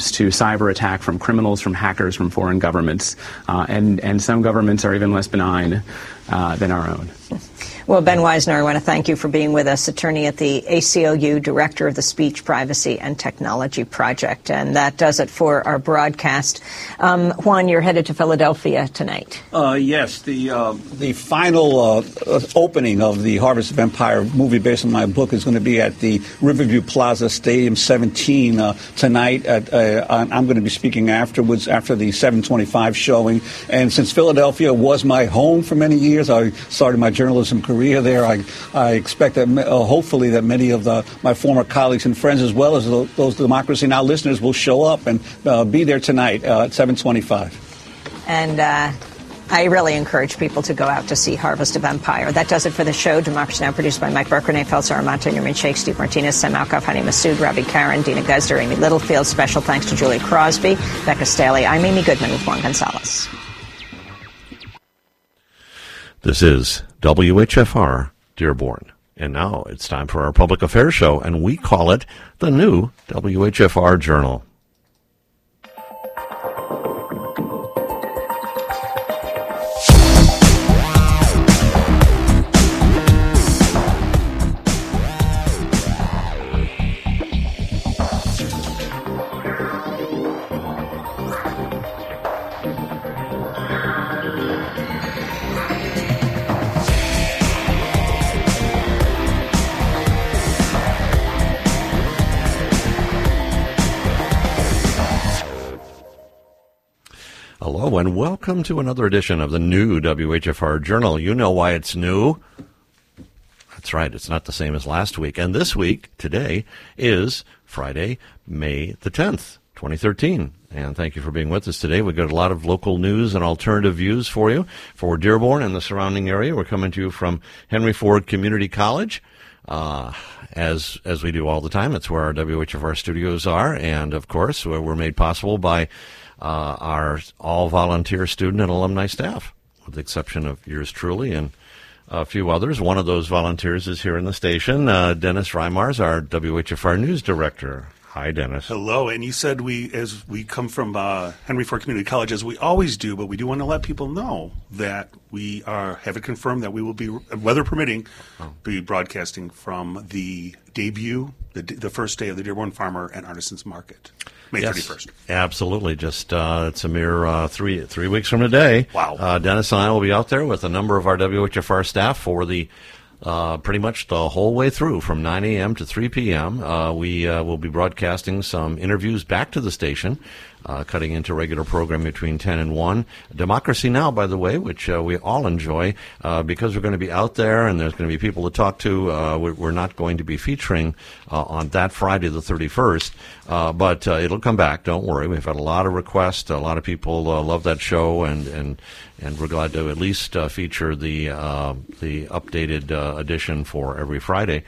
comes to cyber attack from criminals, from hackers, from foreign governments. And some governments are even less benign than our own. Well, Ben Weisner, I want to thank you for being with us, attorney at the ACLU, director of the Speech, Privacy, and Technology Project. And that does it for our broadcast. Juan, you're headed to Philadelphia tonight. Yes, the final opening of the Harvest of Empire movie based on my book is going to be at the Riverview Plaza Stadium 17 tonight. I'm going to be speaking afterwards, after the 7:25 showing. And since Philadelphia was my home for many years, I started my journalism career there. I expect that hopefully that many of my former colleagues and friends, as well as those Democracy Now! Listeners, will show up and be there tonight at 7:25. And I really encourage people to go out to see Harvest of Empire. That does it for the show. Democracy Now! Produced by Mike Burke, Renee Feltz, Aramonte, Newman Sheikh, Steve Martinez, Sam Alkoff, Hani Massoud, Ravi Karen, Dina Guzder, Amy Littlefield. Special thanks to Julie Crosby, Becca Staley. I'm Amy Goodman with Juan Gonzalez. This is WHFR Dearborn. And now it's time for our public affairs show, and we call it the new WHFR Journal. Hello and welcome to another edition of the new WHFR Journal. You know why it's new. That's right, it's not the same as last week. And this week, today, is Friday, May the 10th, 2013. And thank you for being with us today. We've got a lot of local news and alternative views for you for Dearborn and the surrounding area. We're coming to you from Henry Ford Community College. As we do all the time, it's where our WHFR studios are. And, of course, we're made possible by our all-volunteer student and alumni staff, with the exception of yours truly and a few others. One of those volunteers is here in the station. Dennis Reimars, our WHFR News Director. Hi, Dennis. Hello. And you said as we come from Henry Ford Community College, as we always do, but we do want to let people know that we have it confirmed that we will be, weather permitting, be broadcasting from the debut, the first day of the Dearborn Farmer and Artisans Market. May 31st. Absolutely. Just it's a mere 3 weeks from today. Wow. Dennis and I will be out there with a number of our WHFR staff for the pretty much the whole way through from 9 a.m. to 3 p.m. We will be broadcasting some interviews back to the station, cutting into regular program between 10 and 1. Democracy Now!, by the way, which we all enjoy, because we're going to be out there and there's going to be people to talk to. We're not going to be featuring on that Friday the 31st, but it'll come back. Don't worry. We've had a lot of requests. A lot of people love that show, and we're glad to at least feature the updated edition for every Friday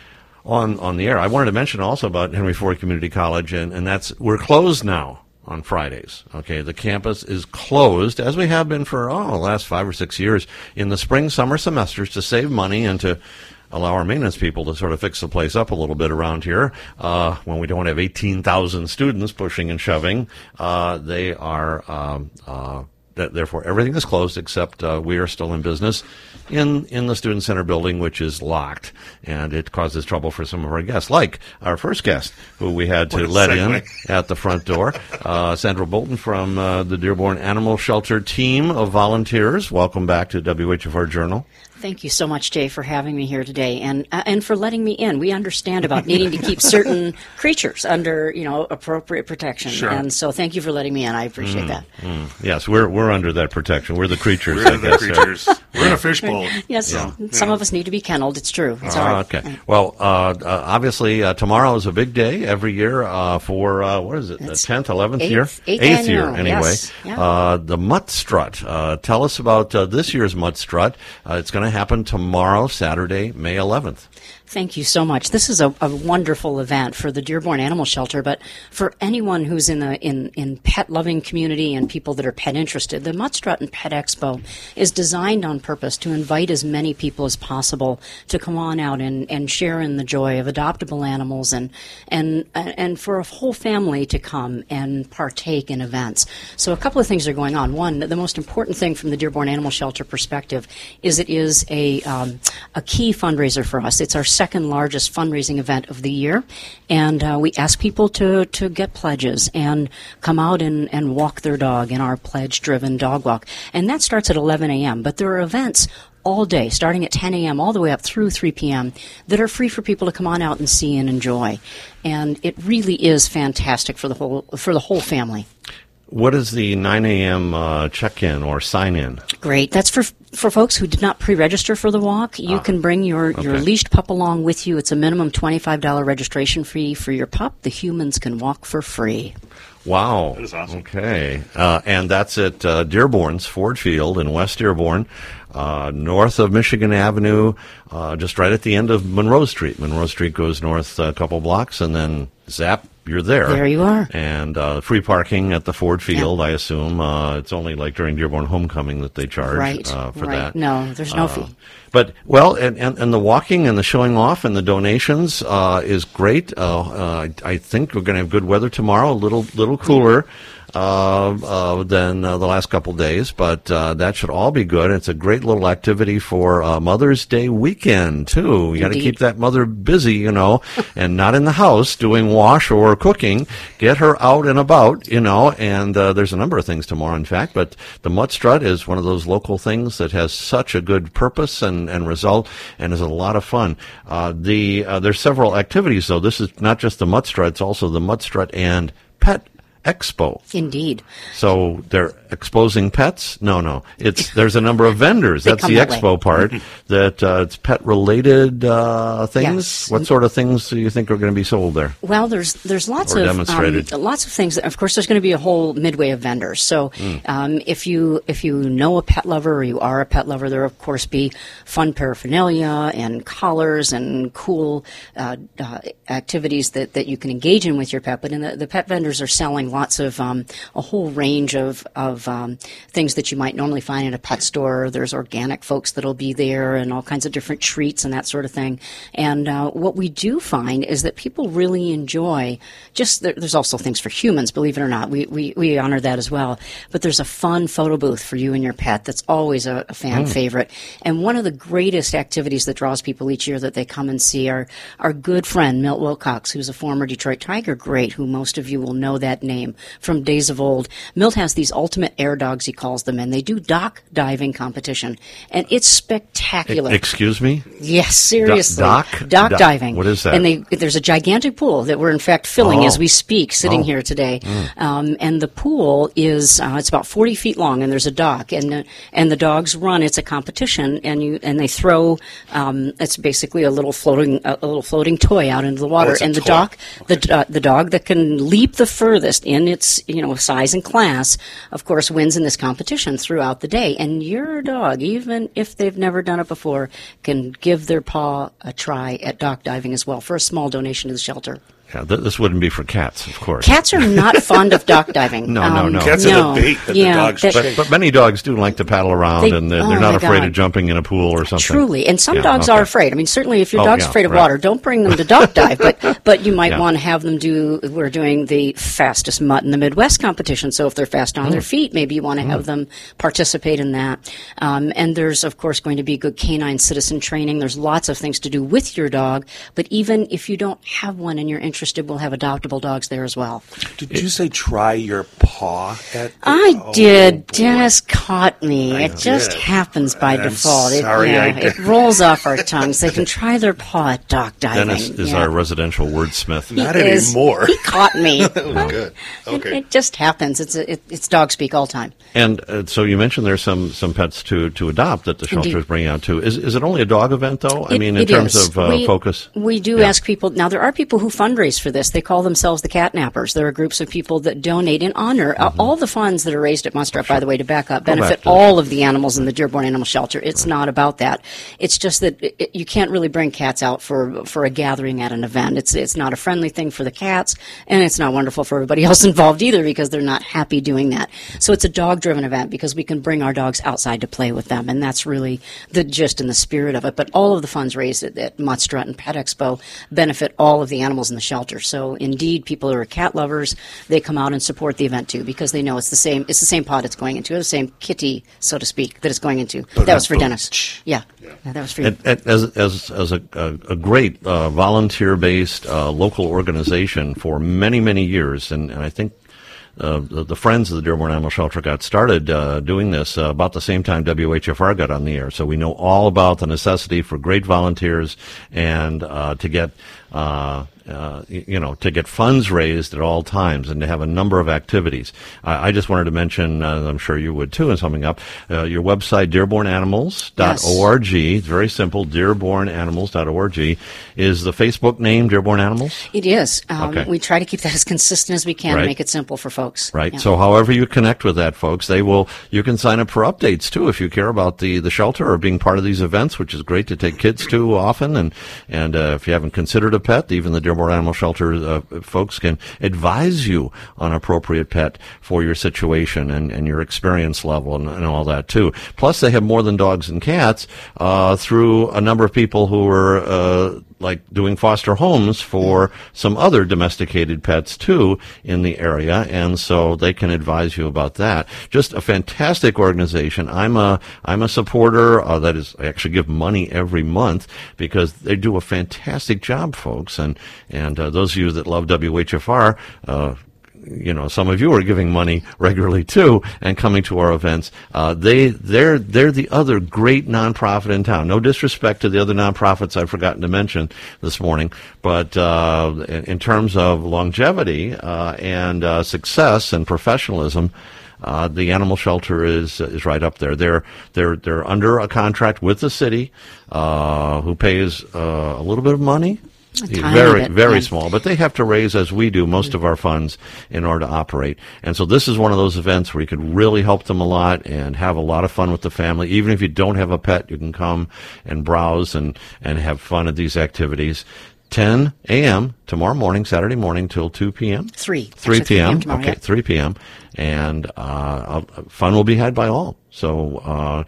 on the air. I wanted to mention also about Henry Ford Community College, and that's we're closed now on Fridays. Okay, the campus is closed, as we have been for the last 5 or 6 years, in the spring, summer semesters to save money and to allow our maintenance people to sort of fix the place up a little bit around here. When we don't have 18,000 students pushing and shoving, they are therefore everything is closed except we are still in business in the Student Center building, which is locked, and it causes trouble for some of our guests, like our first guest, who we had to let in at the front door, Sandra Bolton from the Dearborn Animal Shelter team of volunteers. Welcome back to WHFR Journal. Thank you so much, Jay, for having me here today and for letting me in. We understand about needing to keep certain creatures under, appropriate protection. Sure. And so thank you for letting me in. I appreciate that. Yes, we're under that protection. We're the creatures, We're the creatures. We're in a fishbowl. Yes, some of us need to be kennelled. It's true. It's all right. Okay. Well, obviously, tomorrow is a big day every year for, what is it, the 10th, 11th year? Eighth year, anyway. Yes. Yeah. The Mutt Strut. Tell us about this year's Mutt Strut. It's going to happen tomorrow, Saturday, May 11th. Thank you so much. This is a wonderful event for the Dearborn Animal Shelter, but for anyone who's in the pet-loving community and people that are pet interested. The Mutt Strut and Pet Expo is designed on purpose to invite as many people as possible to come on out and share in the joy of adoptable animals and for a whole family to come and partake in events. So a couple of things are going on. One, the most important thing from the Dearborn Animal Shelter perspective is it is a key fundraiser for us. It's our second largest fundraising event of the year, and we ask people to get pledges and come out and walk their dog in our pledge-driven dog walk. And that starts at 11 a.m., but there are events all day, starting at 10 a.m. all the way up through 3 p.m., that are free for people to come on out and see and enjoy. And it really is fantastic for the whole family. What is the 9 a.m. check-in or sign-in? Great. That's for folks who did not pre-register for the walk. You can bring your leashed pup along with you. It's a minimum $25 registration fee for your pup. The humans can walk for free. Wow. That is awesome. Okay. And that's at Dearborn's Ford Field in West Dearborn, north of Michigan Avenue, just right at the end of Monroe Street. Monroe Street goes north a couple blocks, and then zap, you're there. There you are. And free parking at the Ford Field, I assume. It's only like during Dearborn Homecoming that they charge for that. No, there's no fee. But, well, and the walking and the showing off and the donations is great. I think we're going to have good weather tomorrow, a little cooler than the last couple days, but that should all be good. It's a great little activity for Mother's Day weekend, too. You got to keep that mother busy, and not in the house doing wash or cooking. Get her out and about, and there's a number of things tomorrow, in fact, but the Mutt Strut is one of those local things that has such a good purpose and result and is a lot of fun. There's several activities, though. This is not just the Mutt Strut, it's also the Mutt Strut and Pet Expo. Indeed. So they're exposing pets? No. There's a number of vendors. That's the expo part. That it's pet related things. Yes. What sort of things do you think are going to be sold there? Well, there's lots of things. Of course, there's going to be a whole midway of vendors. So if you know a pet lover or you are a pet lover, there will of course be fun paraphernalia and collars and cool activities that you can engage in with your pet. But the pet vendors are selling lots of a whole range of things that you might normally find in a pet store. There's organic folks that'll be there and all kinds of different treats and that sort of thing. And what we do find is that people really enjoy there's also things for humans, believe it or not. We honor that as well. But there's a fun photo booth for you and your pet that's always a fan favorite. And one of the greatest activities that draws people each year that they come and see are our good friend Milt Wilcox, who's a former Detroit Tiger great, who most of you will know that name from days of old. Milt has these ultimate air dogs, he calls them, and they do dock diving competition. And it's spectacular. Excuse me? Yes, seriously. Dock diving. What is that? And there's a gigantic pool that we're in fact filling as we speak, sitting here today. And the pool is it's about 40 feet long, and there's a dock, and the dogs run. It's a competition, and they throw. It's basically a little floating toy out into the water, and the dog that can leap the furthest in its size and class, of course, wins in this competition throughout the day. And your dog, even if they've never done it before, can give their paw a try at dock diving as well for a small donation to the shelter. Yeah, this wouldn't be for cats, of course. Cats are not fond of dock diving. No. Cats are the bait that the dogs chase. But many dogs do like to paddle around, and they're not afraid of jumping in a pool or something. Truly. And some dogs are afraid. I mean, certainly if your dog's afraid of water, don't bring them to dock dive. But you might want to have them we're doing the fastest mutt in the Midwest competition. So if they're fast on their feet, maybe you want to have them participate in that. And there's, of course, going to be good canine citizen training. There's lots of things to do with your dog. But even if you don't have one and you're interested, we'll have adoptable dogs there as well. Did you say try your paw at I did. Boy. Dennis caught me. It just happens by default. It rolls off our tongues. They can try their paw at dock diving. Dennis is our residential wordsmith. Not anymore. He caught me. Good. Okay. It just happens. It's dog speak all the time. And so you mentioned there's some pets to adopt that the shelter is bringing out too. Is it only a dog event though? In terms of focus? We do ask people. Now there are people who fundraise for this. They call themselves the Catnappers. There are groups of people that donate in honor there. All the funds that are raised at Mutt Strut, by the way, to back up, benefit all of the animals in the Dearborn Animal Shelter. It's not about that. It's just that you can't really bring cats out for a gathering at an event. It's not a friendly thing for the cats, and it's not wonderful for everybody else involved either because they're not happy doing that. So it's a dog-driven event because we can bring our dogs outside to play with them, and that's really the gist and the spirit of it. But all of the funds raised at Mutt Strut and Pet Expo benefit all of the animals in the shelter. So indeed, people who are cat lovers, they come out and support the event too because they know it's the same pot it's going into, the same kitty, so to speak, that it's going into. That was for Dennis. Yeah, that was for you. As a great volunteer-based local organization for many, many years, and I think the Friends of the Dearborn Animal Shelter got started doing this about the same time WHFR got on the air. So we know all about the necessity for great volunteers and to get to get funds raised at all times and to have a number of activities. I just wanted to mention, I'm sure you would too in summing up, your website, dearbornanimals.org. Yes. It's very simple, dearbornanimals.org. Is the Facebook name Dearborn Animals? It is. Okay. We try to keep that as consistent as we can to make it simple for folks. Right. Yeah. So however you connect with that, folks, you can sign up for updates too if you care about the shelter or being part of these events, which is great to take kids to often. And if you haven't considered a pet, even the Dearborn Animal Shelter folks can advise you on appropriate pet for your situation and your experience level and all that too. Plus, they have more than dogs and cats through a number of people who are like doing foster homes for some other domesticated pets too in the area, and so they can advise you about that. Just a fantastic organization. I'm a supporter. That is, I actually give money every month because they do a fantastic job, folks. And those of you that love WHFR, some of you are giving money regularly too and coming to our events. They're the other great nonprofit in town. No disrespect to the other nonprofits I've forgotten to mention this morning, but in terms of longevity and success and professionalism, the animal shelter is right up there. They're under a contract with the city, who pays a little bit of money. Very small, but they have to raise, as we do, most of our funds in order to operate. And so this is one of those events where you could really help them a lot and have a lot of fun with the family. Even if you don't have a pet, you can come and browse and have fun at these activities. 10 a.m. tomorrow morning, Saturday morning, till 2 p.m.? 3 p.m. Tomorrow, okay, 3 p.m. And fun will be had by all. So,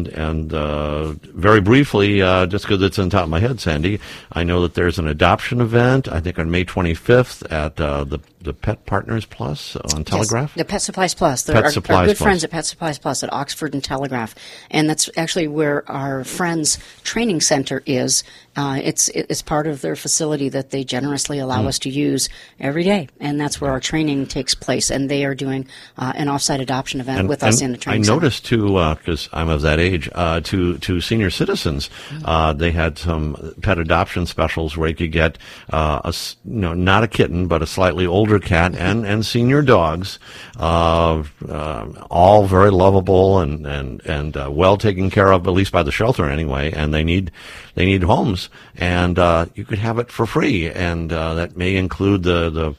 very briefly, just because it's on top of my head, Sandy, I know that there's an adoption event, I think on May 25th at the Pet Partners Plus on Telegraph? Yes, the Pet Supplies Plus. Our good friends at Pet Supplies Plus at Oxford and Telegraph. And that's actually where our Friends Training Center is. It's part of their facility that they generously allow us to use every day. And that's where our training takes place. And they are doing an offsite adoption event with us in the training center. I noticed, too, because I'm of that age, to senior citizens, they had some pet adoption specials where you could get, not a kitten, but a slightly older cat and senior dogs, all very lovable and well taken care of, at least by the shelter anyway, and they need homes, and you could have it for free, and that may include the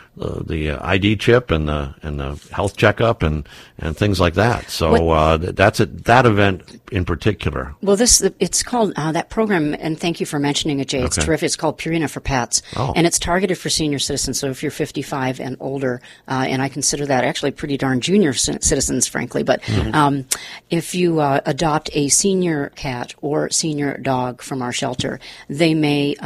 ID chip and the health checkup and things like that. So that's that event in particular. Well, it's called that program, and thank you for mentioning it, Jay. It's terrific. It's called Purina for Pets, and it's targeted for senior citizens. So if you're 55 and older, and I consider that actually pretty darn junior citizens, frankly. But if you adopt a senior cat or senior dog from our shelter, they may.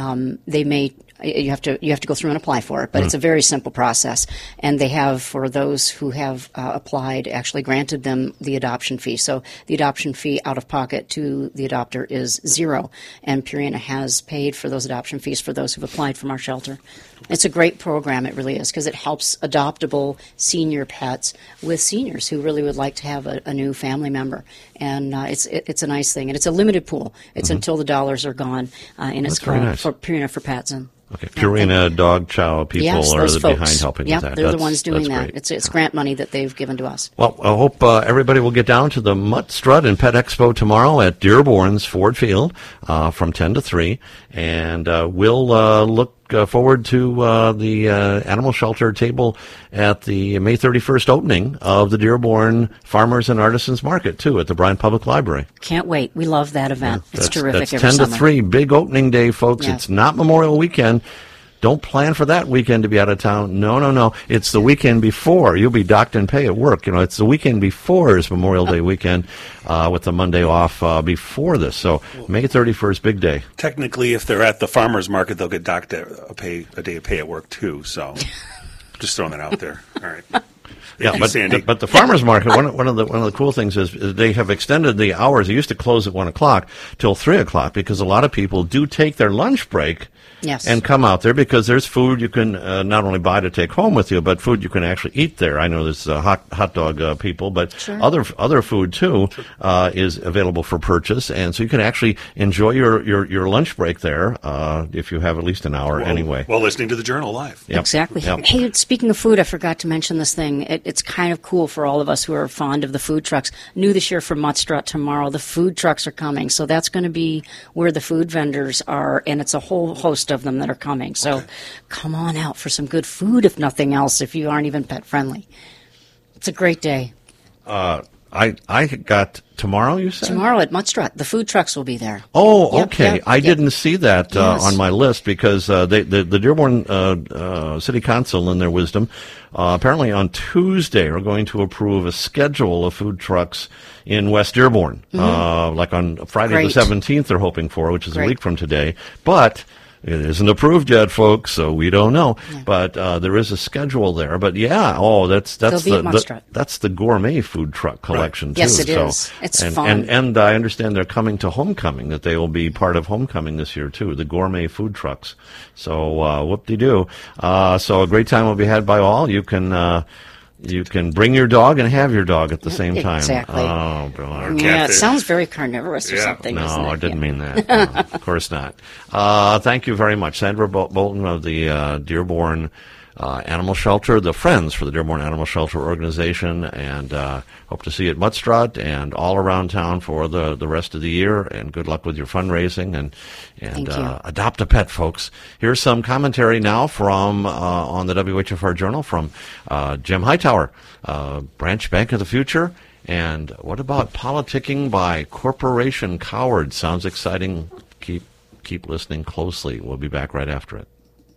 You have to go through and apply for it, but it's a very simple process. And they have, for those who have applied, actually granted them the adoption fee. So the adoption fee out of pocket to the adopter is $0. And Purina has paid for those adoption fees for those who've applied from our shelter. It's a great program, it really is, because it helps adoptable senior pets with seniors who really would like to have a new family member. And it's a nice thing. And it's a limited pool. It's until the dollars are gone. And it's called for Purina for Pets. And okay, Purina Dog Chow people are behind helping with that. They're the ones doing that. Great. It's grant money that they've given to us. Well, I hope everybody will get down to the Mutt Strut and Pet Expo tomorrow at Dearborn's Ford Field from 10 to 3, and we'll look forward to the animal shelter table at the May 31st opening of the Dearborn Farmers and Artisans Market, too, at the Bryan Public Library. Can't wait. We love that event. It's terrific that's every 10 summer. to 3, big opening day, folks. Yeah. It's not Memorial Weekend. Don't plan for that weekend to be out of town. No. It's the weekend before. You'll be docked and pay at work. It's the weekend before is Memorial Day weekend with the Monday off before this. So May 31st, big day. Technically, if they're at the farmer's market, they'll get docked a day of pay at work, too. So just throwing that out there. All right. Yeah, but the farmers market, one of the cool things is they have extended the hours. They used to close at 1 o'clock till 3 o'clock because a lot of people do take their lunch break. Yes. And come out there because there's food you can not only buy to take home with you, but food you can actually eat there. I know there's hot dog people, but sure. other food too is available for purchase, and so you can actually enjoy your lunch break there if you have at least an hour anyway. While listening to the Journal live. Yep. Exactly. Yep. Hey, speaking of food, I forgot to mention this thing. It's kind of cool for all of us who are fond of the food trucks. New this year for Muttstrut tomorrow, the food trucks are coming, so that's going to be where the food vendors are, and it's a whole host of them that are coming. So come on out for some good food, if nothing else, if you aren't even pet friendly. It's a great day. I got tomorrow, you said? Tomorrow at Muttstrut. The food trucks will be there. Oh, Yep, okay. yep, I yep. didn't see that on my list because the Dearborn City Council, in their wisdom, apparently on Tuesday are going to approve a schedule of food trucks in West Dearborn. Like on Friday the 17th they're hoping for, which is a week from today. But it isn't approved yet, folks, so we don't know. Yeah. But there is a schedule there. But that's the gourmet food truck collection too. Yes, it is. It's fun. And I understand they're coming to Homecoming, that they will be part of Homecoming this year too. The gourmet food trucks. So whoop-de-doo. So a great time will be had by all. You can bring your dog and have your dog at the same time. Exactly. Oh, boy. Yeah, it sounds very carnivorous or something. No, doesn't it? I didn't mean that. No, of course not. Thank you very much, Sandra Bolton of the Dearborn Animal Shelter, the Friends for the Dearborn Animal Shelter organization, and hope to see you at Muttstrut and all around town for the rest of the year. And good luck with your fundraising and adopt a pet, folks. Here's some commentary now from on the WHFR Journal from Jim Hightower, Branch Bank of the Future. And what about politicking by corporation cowards? Sounds exciting. Keep listening closely. We'll be back right after it.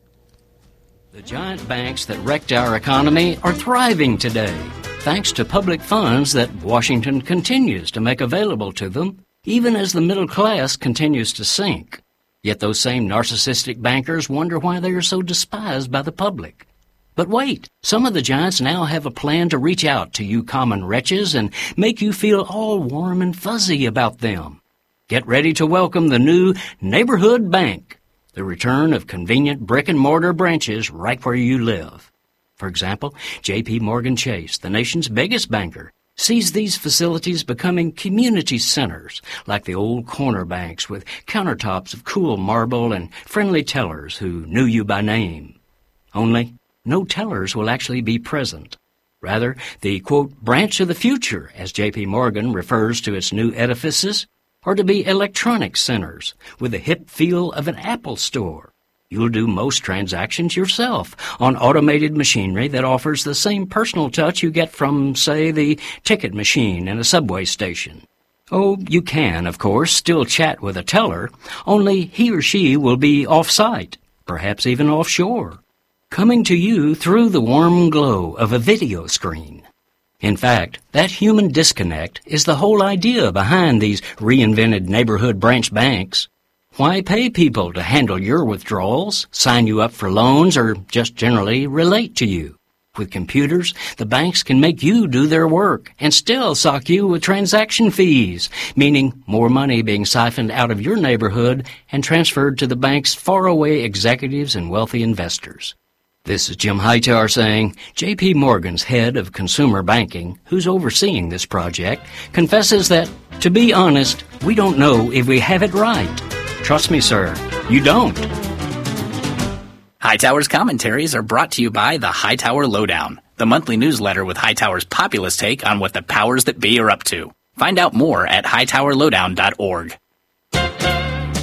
The giant banks that wrecked our economy are thriving today, thanks to public funds that Washington continues to make available to them, even as the middle class continues to sink. Yet those same narcissistic bankers wonder why they are so despised by the public. But wait, some of the giants now have a plan to reach out to you common wretches and make you feel all warm and fuzzy about them. Get ready to welcome the new Neighborhood Bank, the return of convenient brick-and-mortar branches right where you live. For example, J.P. Morgan Chase, the nation's biggest banker, sees these facilities becoming community centers, like the old corner banks with countertops of cool marble and friendly tellers who knew you by name. Only, no tellers will actually be present. Rather, the, quote, branch of the future, as J.P. Morgan refers to its new edifices, are to be electronic centers with the hip feel of an Apple store. You'll do most transactions yourself on automated machinery that offers the same personal touch you get from, say, the ticket machine in a subway station. Oh, you can, of course, still chat with a teller, only he or she will be off-site, perhaps even offshore, coming to you through the warm glow of a video screen. In fact, that human disconnect is the whole idea behind these reinvented neighborhood branch banks. Why pay people to handle your withdrawals, sign you up for loans, or just generally relate to you? With computers, the banks can make you do their work and still sock you with transaction fees, meaning more money being siphoned out of your neighborhood and transferred to the bank's faraway executives and wealthy investors. This is Jim Hightower saying J.P. Morgan's head of consumer banking, who's overseeing this project, confesses that, to be honest, we don't know if we have it right. Trust me, sir, you don't. Hightower's commentaries are brought to you by the Hightower Lowdown, the monthly newsletter with Hightower's populist take on what the powers that be are up to. Find out more at hightowerlowdown.org.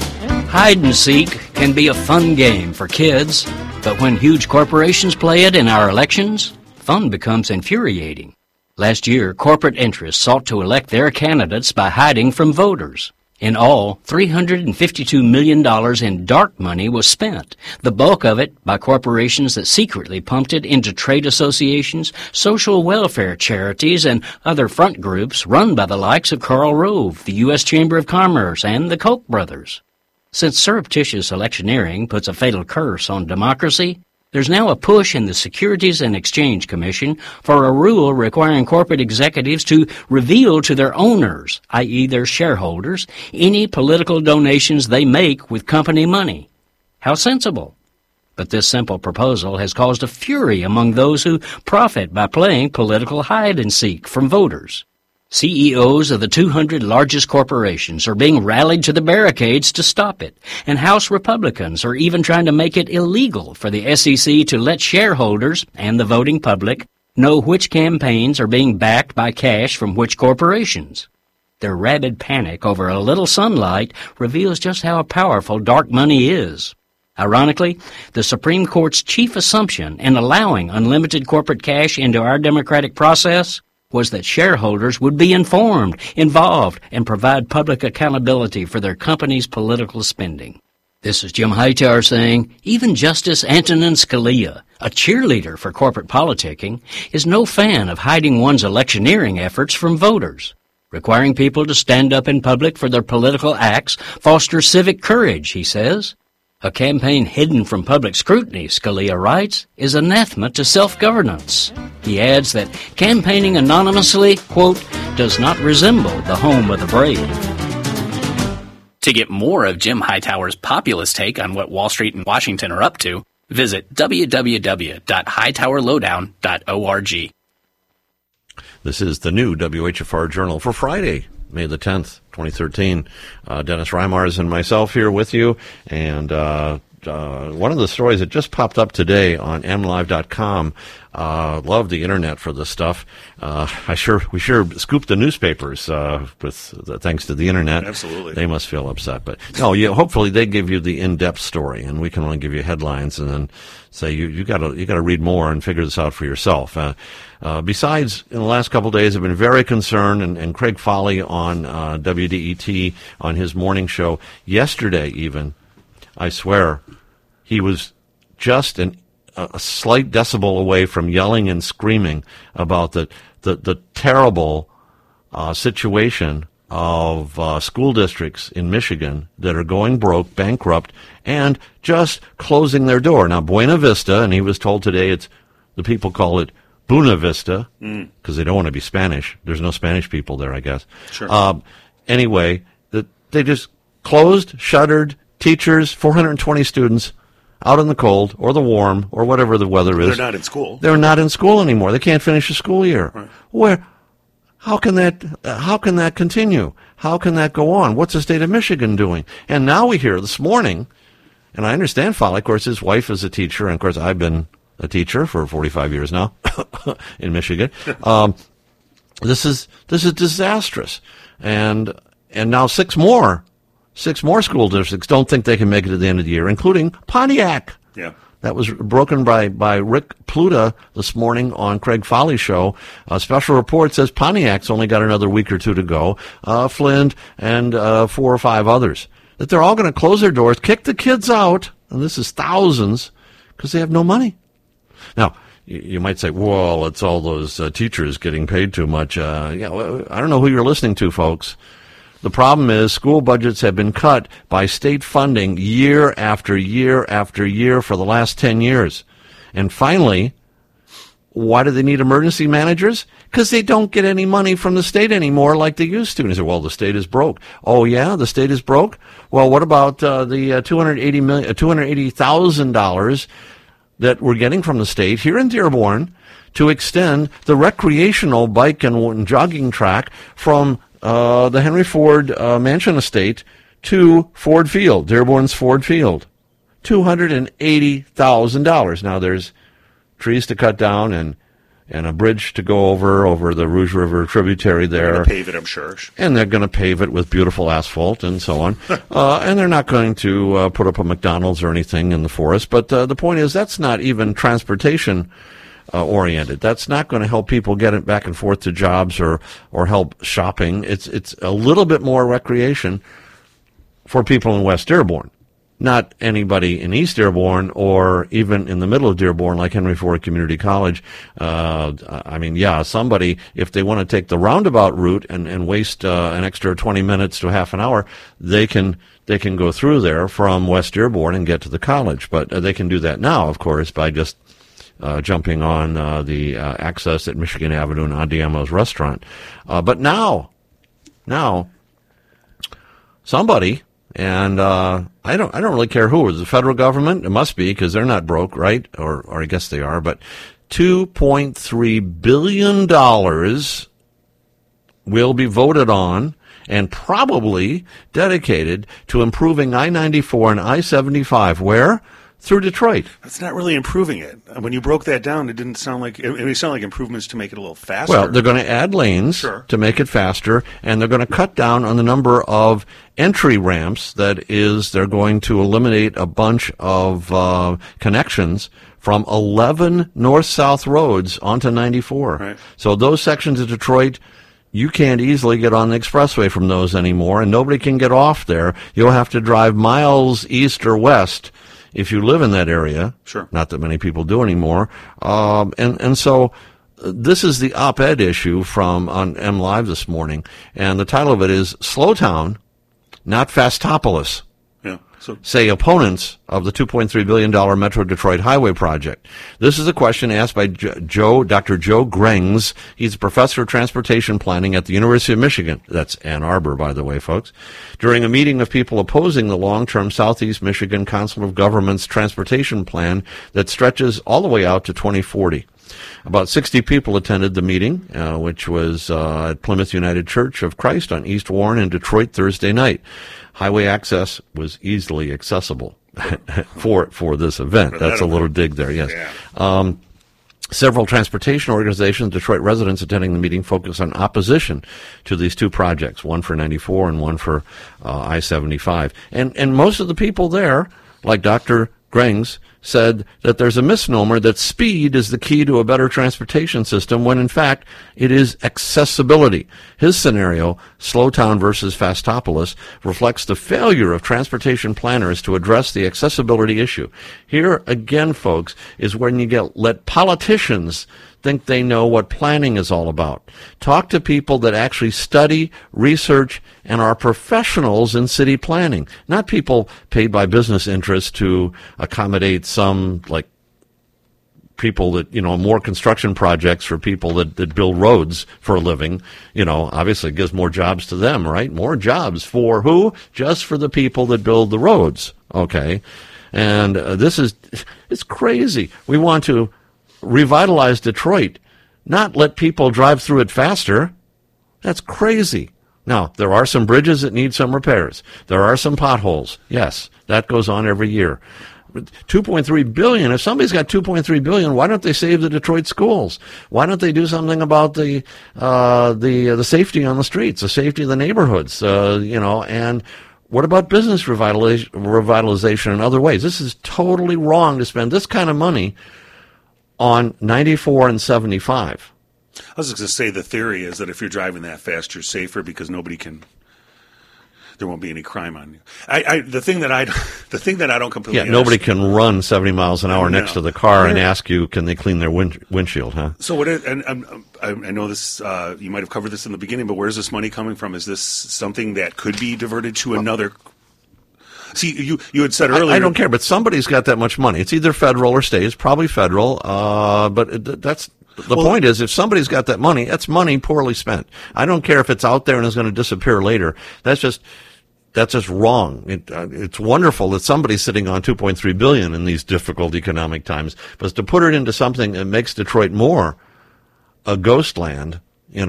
Hide and seek can be a fun game for kids, but when huge corporations play it in our elections, fun becomes infuriating. Last year, corporate interests sought to elect their candidates by hiding from voters. In all, $352 million in dark money was spent, the bulk of it by corporations that secretly pumped it into trade associations, social welfare charities, and other front groups run by the likes of Karl Rove, the U.S. Chamber of Commerce, and the Koch brothers. Since surreptitious electioneering puts a fatal curse on democracy, there's now a push in the Securities and Exchange Commission for a rule requiring corporate executives to reveal to their owners, i.e. their shareholders, any political donations they make with company money. How sensible. But this simple proposal has caused a fury among those who profit by playing political hide-and-seek from voters. CEOs of the 200 largest corporations are being rallied to the barricades to stop it, and House Republicans are even trying to make it illegal for the SEC to let shareholders and the voting public know which campaigns are being backed by cash from which corporations. Their rabid panic over a little sunlight reveals just how powerful dark money is. Ironically, the Supreme Court's chief assumption in allowing unlimited corporate cash into our democratic process was that shareholders would be informed, involved, and provide public accountability for their company's political spending. This is Jim Hightower saying, even Justice Antonin Scalia, a cheerleader for corporate politicking, is no fan of hiding one's electioneering efforts from voters. Requiring people to stand up in public for their political acts fosters civic courage, he says. A campaign hidden from public scrutiny, Scalia writes, is anathema to self-governance. He adds that campaigning anonymously, quote, does not resemble the home of the brave. To get more of Jim Hightower's populist take on what Wall Street and Washington are up to, visit www.hightowerlowdown.org. This is the new WHFR Journal for Friday, May the 10th, 2013. Dennis Reimers and myself here with you. And one of the stories that just popped up today on MLive.com, love the internet for this stuff. We sure scooped the newspapers thanks to the internet. Absolutely. They must feel upset. But no, hopefully they give you the in-depth story, and we can only give you headlines and then say you got to read more and figure this out for yourself. Besides, in the last couple of days, I've been very concerned, and Craig Foley on WDET on his morning show yesterday even, I swear, he was just a slight decibel away from yelling and screaming about the terrible situation of school districts in Michigan that are going broke, bankrupt, and just closing their door. Now, Buena Vista, and he was told today the people call it Buena Vista, because they don't want to be Spanish. There's no Spanish people there, I guess. Sure. Anyway, they just closed, shuttered, teachers, 420 students out in the cold or the warm or whatever the weather is. They're not in school. They're not in school anymore. They can't finish a school year. Right. How can that continue? How can that go on? What's the state of Michigan doing? And now we hear this morning, and I understand Foley, of course, his wife is a teacher, and of course I've been a teacher for 45 years now in Michigan. This is disastrous. And now six more school districts don't think they can make it to the end of the year, including Pontiac. Yeah. That was broken by Rick Pluta this morning on Craig Foley's show. A special report says Pontiac's only got another week or two to go. Flint and 4 or 5 others. That they're all going to close their doors, kick the kids out, and this is thousands, because they have no money. Now, you might say, well, it's all those teachers getting paid too much. I don't know who you're listening to, folks. The problem is school budgets have been cut by state funding year after year after year for the last 10 years. And finally, why do they need emergency managers? Because they don't get any money from the state anymore like they used to. And they say, well, the state is broke. Oh, yeah, the state is broke? Well, what about the $280,000 that we're getting from the state here in Dearborn to extend the recreational bike and jogging track from the Henry Ford Mansion Estate to Ford Field, Dearborn's Ford Field? $280,000. Now, there's trees to cut down and and a bridge to go over the Rouge River tributary there. They're going to pave it, I'm sure. And they're going to pave it with beautiful asphalt and so on. And they're not going to put up a McDonald's or anything in the forest. But the point is, that's not even transportation oriented. That's not going to help people get it back and forth to jobs or help shopping. It's a little bit more recreation for people in West Dearborn. Not anybody in East Dearborn or even in the middle of Dearborn like Henry Ford Community College. Somebody, if they want to take the roundabout route and waste an extra 20 minutes to half an hour, they can go through there from West Dearborn and get to the college. But they can do that now, of course, by just jumping on the access at Michigan Avenue and Andiamo's restaurant. But now, somebody... And I don't really care who. Is it the federal government? It must be, because they're not broke, right? Or I guess they are. But $2.3 billion will be voted on and probably dedicated to improving I-94 and I-75. Where? Through Detroit. That's not really improving it. When you broke that down, it didn't sound like it sounded like improvements to make it a little faster. Well, they're going to add lanes to make it faster, and they're going to cut down on the number of entry ramps. That is, they're going to eliminate a bunch of connections from 11 north-south roads onto 94. Right. So those sections of Detroit, you can't easily get on the expressway from those anymore, and nobody can get off there. You'll have to drive miles east or west if you live in that area. Sure. Not that many people do anymore. And so this is the op-ed issue on M Live this morning, and the title of it is "Slow Town, Not Fastopolis." Yeah. So, say opponents of the $2.3 billion Metro Detroit Highway project. This is a question asked by Dr. Joe Grengs. He's a professor of transportation planning at the University of Michigan. That's Ann Arbor, by the way, folks. During a meeting of people opposing the long-term Southeast Michigan Council of Governments transportation plan that stretches all the way out to 2040. About 60 people attended the meeting, which was at Plymouth United Church of Christ on East Warren in Detroit Thursday night. Highway access was easily accessible for this event. That's a little dig there, yes. Yeah. Several transportation organizations, Detroit residents attending the meeting, focused on opposition to these two projects, one for 94 and one for I-75. And most of the people there, like Dr. Grengs, said that there's a misnomer that speed is the key to a better transportation system, when in fact it is accessibility. His scenario, Slowtown versus Fastopolis, reflects the failure of transportation planners to address the accessibility issue. Here again, folks, is when you let politicians think they know what planning is all about. Talk to people that actually study, research, and are professionals in city planning, not people paid by business interests to accommodate some, like, people that, more construction projects for people that build roads for a living. Obviously it gives more jobs to them, right? More jobs for who? Just for the people that build the roads, okay? And it's crazy. We want to revitalize Detroit, not let people drive through it faster. That's crazy. Now, there are some bridges that need some repairs. There are some potholes. Yes, that goes on every year. $2.3 billion. If somebody's got $2.3 billion, why don't they save the Detroit schools? Why don't they do something about the safety on the streets, the safety of the neighborhoods? And what about business revitalization in other ways? This is totally wrong to spend this kind of money on 94 and 75. I was just going to say, the theory is that if you're driving that fast, you're safer because there won't be any crime on you. The thing that I don't completely understand. Nobody can run 70 miles an hour next to the car and ask you, can they clean their windshield, huh? So I know this, you might have covered this in the beginning, but where's this money coming from? Is this something that could be diverted to another? See, you had said earlier. I don't care, but somebody's got that much money. It's either federal or state. It's probably federal, but that's the point is, if somebody's got that money, that's money poorly spent. I don't care if it's out there and is going to disappear later. That's just wrong. It's wonderful that somebody's sitting on $2.3 billion in these difficult economic times, but to put it into something that makes Detroit more a ghost land,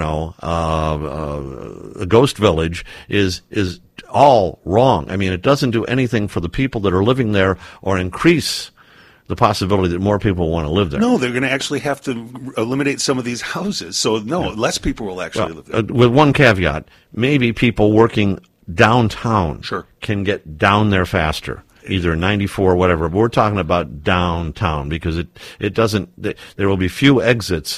a ghost village is all wrong. I mean, it doesn't do anything for the people that are living there or increase the possibility that more people want to live there. No, they're going to actually have to eliminate some of these houses. So, less people will actually live there. With one caveat, maybe people working downtown can get down there faster. Either 94 or whatever. But we're talking about downtown because it doesn't, there will be fewer exits,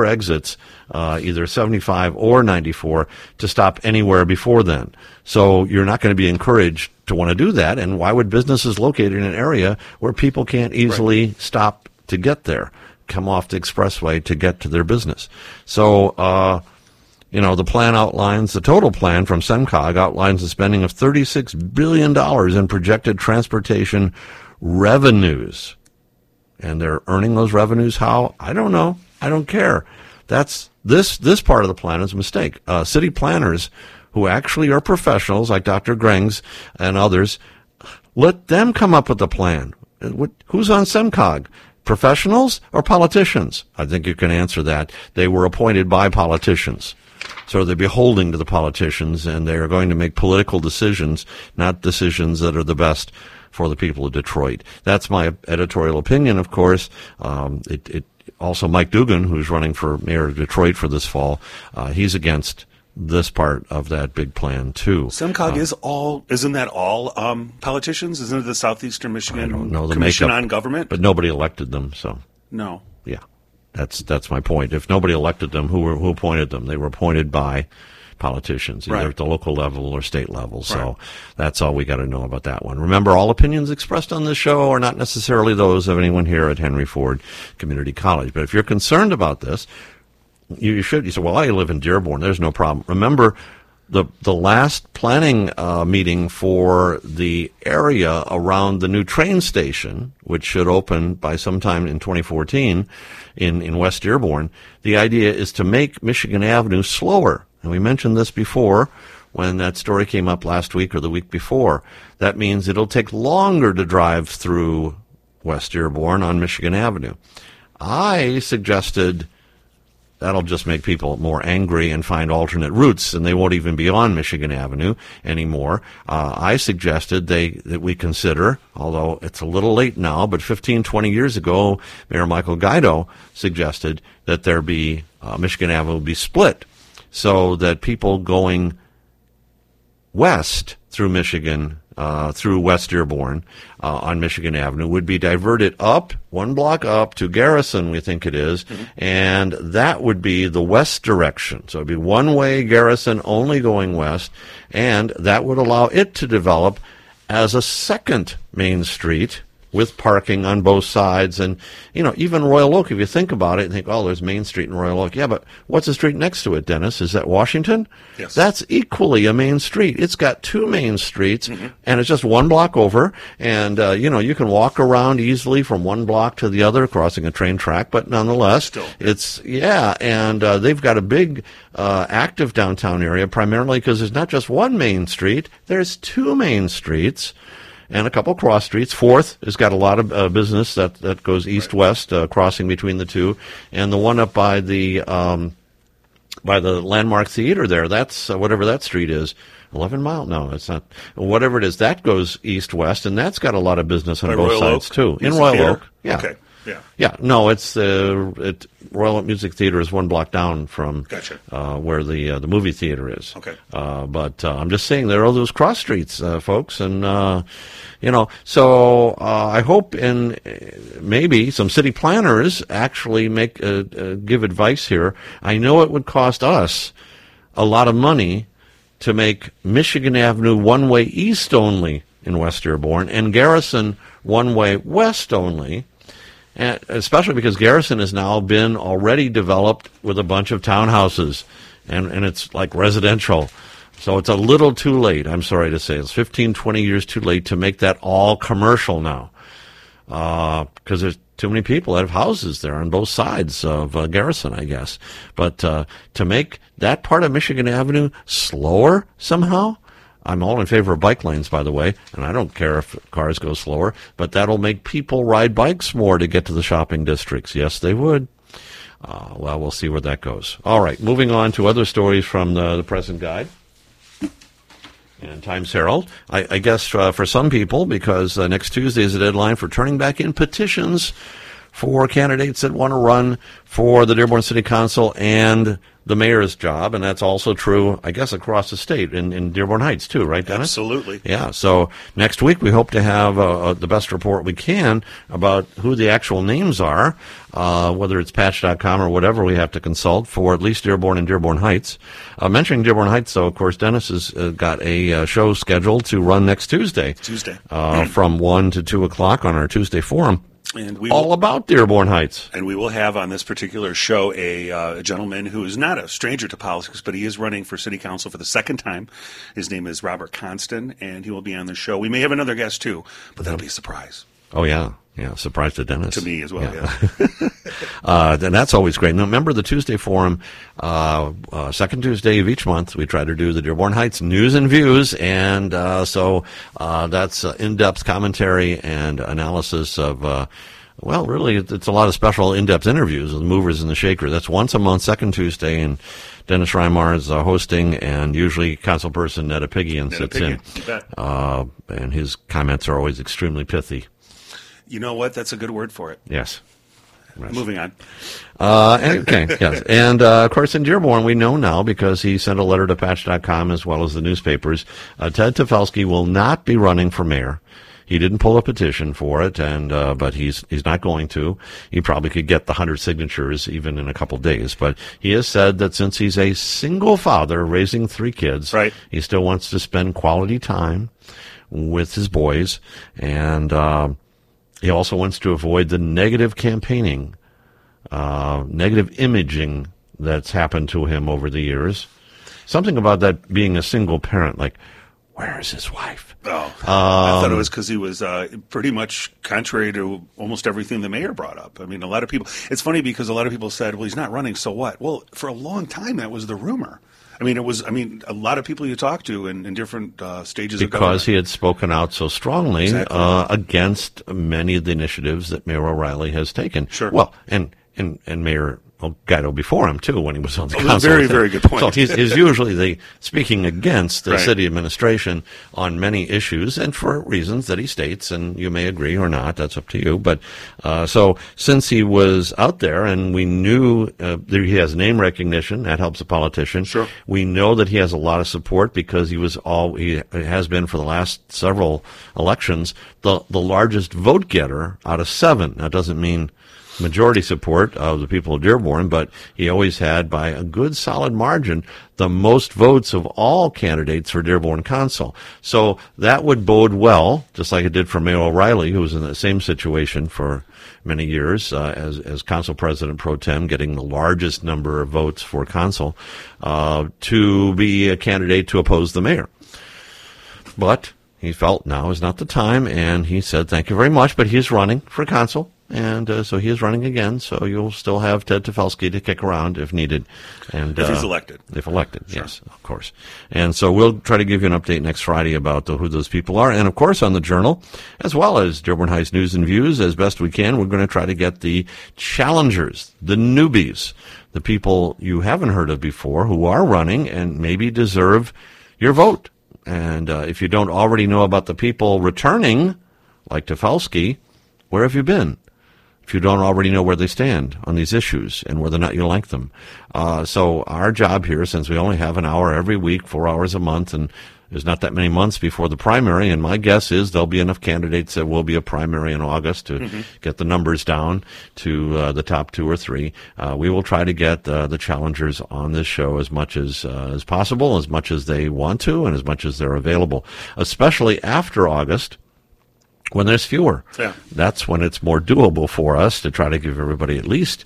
either 75 or 94 to stop anywhere before then. So you're not going to be encouraged to want to do that. And why would businesses located in an area where people can't easily stop to get there, come off the expressway to get to their business? So, the plan outlines, the total plan from SEMCOG outlines the spending of $36 billion in projected transportation revenues. And they're earning those revenues how? I don't know. I don't care. This part of the plan is a mistake. City planners who actually are professionals like Dr. Grengs and others, let them come up with a plan. Who's on SEMCOG? Professionals or politicians? I think you can answer that. They were appointed by politicians. So they're beholden to the politicians, and they are going to make political decisions, not decisions that are the best for the people of Detroit. That's my editorial opinion, of course. Also, Mike Dugan, who's running for mayor of Detroit for this fall, he's against this part of that big plan, too. SEMCOG isn't that all politicians? Isn't it the Southeastern Michigan I don't know the Commission makeup, on Government? But nobody elected them, so. No. Yeah. That's my point. If nobody elected them, who appointed them? They were appointed by politicians, either at the local level or state level. So that's all we got to know about that one. Remember, all opinions expressed on this show are not necessarily those of anyone here at Henry Ford Community College. But if you're concerned about this, you should. You say, well, I live in Dearborn. There's no problem. Remember, the last planning meeting for the area around the new train station, which should open by sometime in 2014 in West Dearborn, the idea is to make Michigan Avenue slower. And we mentioned this before when that story came up last week or the week before. That means it'll take longer to drive through West Dearborn on Michigan Avenue. I suggested that'll just make people more angry and find alternate routes, and they won't even be on Michigan Avenue anymore. I suggested that we consider, although it's a little late now, but 15, 20 years ago, Mayor Michael Guido suggested that there be Michigan Avenue be split so that people going west through Michigan, through West Dearborn on Michigan Avenue would be diverted up, one block up to Garrison, we think it is, and that would be the west direction. So it would be one-way Garrison only going west, and that would allow it to develop as a second main street with parking on both sides. And, even Royal Oak, if you think about it, you think, oh, there's Main Street in Royal Oak. Yeah, but what's the street next to it, Dennis? Is that Washington? Yes. That's equally a main street. It's got two main streets, and it's just one block over. And, you can walk around easily from one block to the other, crossing a train track, but nonetheless, and they've got a big active downtown area, primarily because there's not just one main street, there's two main streets and a couple cross streets. Fourth has got a lot of business that goes east-west, crossing between the two. And the one up by the Landmark Theater there, that's whatever that street is. 11 Mile? No, it's not. Whatever it is, that goes east-west, and that's got a lot of business on both sides, too. In Royal Oak, yeah. Okay. Yeah. Yeah. No, it's Royal Oak Music Theater is one block down from where the movie theater is. Okay. But I'm just saying there are those cross streets, folks, and So I hope maybe some city planners actually give advice here. I know it would cost us a lot of money to make Michigan Avenue one-way east only in West Dearborn and Garrison one-way west only. And especially because Garrison has now been already developed with a bunch of townhouses, and it's like residential. So it's a little too late, I'm sorry to say. It's 15, 20 years too late to make that all commercial now, because there's too many people that have houses there on both sides of Garrison, I guess. But to make that part of Michigan Avenue slower somehow, I'm all in favor of bike lanes, by the way, and I don't care if cars go slower, but that'll make people ride bikes more to get to the shopping districts. Yes, they would. Well, we'll see where that goes. All right, moving on to other stories from the present guide. and Times-Herald. I guess for some people, because next Tuesday is the deadline for turning back in petitions for candidates that want to run for the Dearborn City Council and the mayor's job, and that's also true, I guess, across the state, in Dearborn Heights, too, right, Dennis? Absolutely. Yeah, so next week we hope to have the best report we can about who the actual names are, whether it's patch.com or whatever we have to consult for at least Dearborn and Dearborn Heights. Mentioning Dearborn Heights, though, of course, Dennis has got a show scheduled to run next Tuesday. From 1 to 2 o'clock on our Tuesday forum. And we all about Dearborn Heights. And we will have on this particular show a gentleman who is not a stranger to politics, but he is running for city council for the second time. His name is Robert Constant, and he will be on the show. We may have another guest, too, but that'll be a surprise. Oh, yeah. Yeah, surprise to Dennis. To me as well, yeah. And that's always great. Now, remember the Tuesday forum, second Tuesday of each month, we try to do the Dearborn Heights news and views, and so that's in-depth commentary and analysis of, well, really, it's a lot of special in-depth interviews with the movers and the shakers. That's once a month, second Tuesday, and Dennis Reimar is hosting, and usually councilperson Netta Piggian sits in. And his comments are always extremely pithy. You know what? That's a good word for it. Yes. Moving on. Okay, yes. And, of course, in Dearborn, we know now, because he sent a letter to Patch.com as well as the newspapers, Ted Tefelsky will not be running for mayor. He didn't pull a petition for it, and but he's not going to. He probably could get the 100 signatures even in a couple days. But he has said that since he's a single father raising 3 kids, right, he still wants to spend quality time with his boys, and he also wants to avoid the negative campaigning, negative imaging that's happened to him over the years. Something about that being a single parent, like, where is his wife? Oh, I thought it was because he was pretty much contrary to almost everything the mayor brought up. I mean, a lot of people, it's funny because a lot of people said, well, he's not running, so what? Well, for a long time, that was the rumor. I mean, a lot of people you talk to in different stages of government. Because he had spoken out so strongly against many of the initiatives that Mayor O'Reilly has taken. Sure. Well, and Mayor Gatto before him, too, when he was on the council. Very, very good point. So he's usually speaking against the city administration on many issues, and for reasons that he states, and you may agree or not, that's up to you. But so since he was out there, and we knew that he has name recognition, that helps a politician. Sure. We know that he has a lot of support because he has been for the last several elections the largest vote getter out of 7. That doesn't mean majority support of the people of Dearborn, but he always had, by a good solid margin, the most votes of all candidates for Dearborn Council. So that would bode well, just like it did for Mayor O'Reilly, who was in the same situation for many years as council president pro tem, getting the largest number of votes for council, to be a candidate to oppose the mayor. But he felt now is not the time, and he said, thank you very much, but he's running for council. And so he is running again, so you'll still have Ted Tefelsky to kick around if needed. And if he's elected. If elected, sure. Yes, of course. And so we'll try to give you an update next Friday about who those people are. And, of course, on the Journal, as well as Dearborn Heights News and Views, as best we can, we're going to try to get the challengers, the newbies, the people you haven't heard of before who are running and maybe deserve your vote. And if you don't already know about the people returning, like Tefelsky, where have you been? If you don't already know where they stand on these issues and whether or not you like them. So our job here, since we only have an hour every week, 4 hours a month, and there's not that many months before the primary, and my guess is there'll be enough candidates that will be a primary in August to get the numbers down to the top 2 or 3. We will try to get the challengers on this show as much as possible, as much as they want to, and as much as they're available, especially after August, when there's fewer. Yeah. That's when it's more doable for us to try to give everybody at least,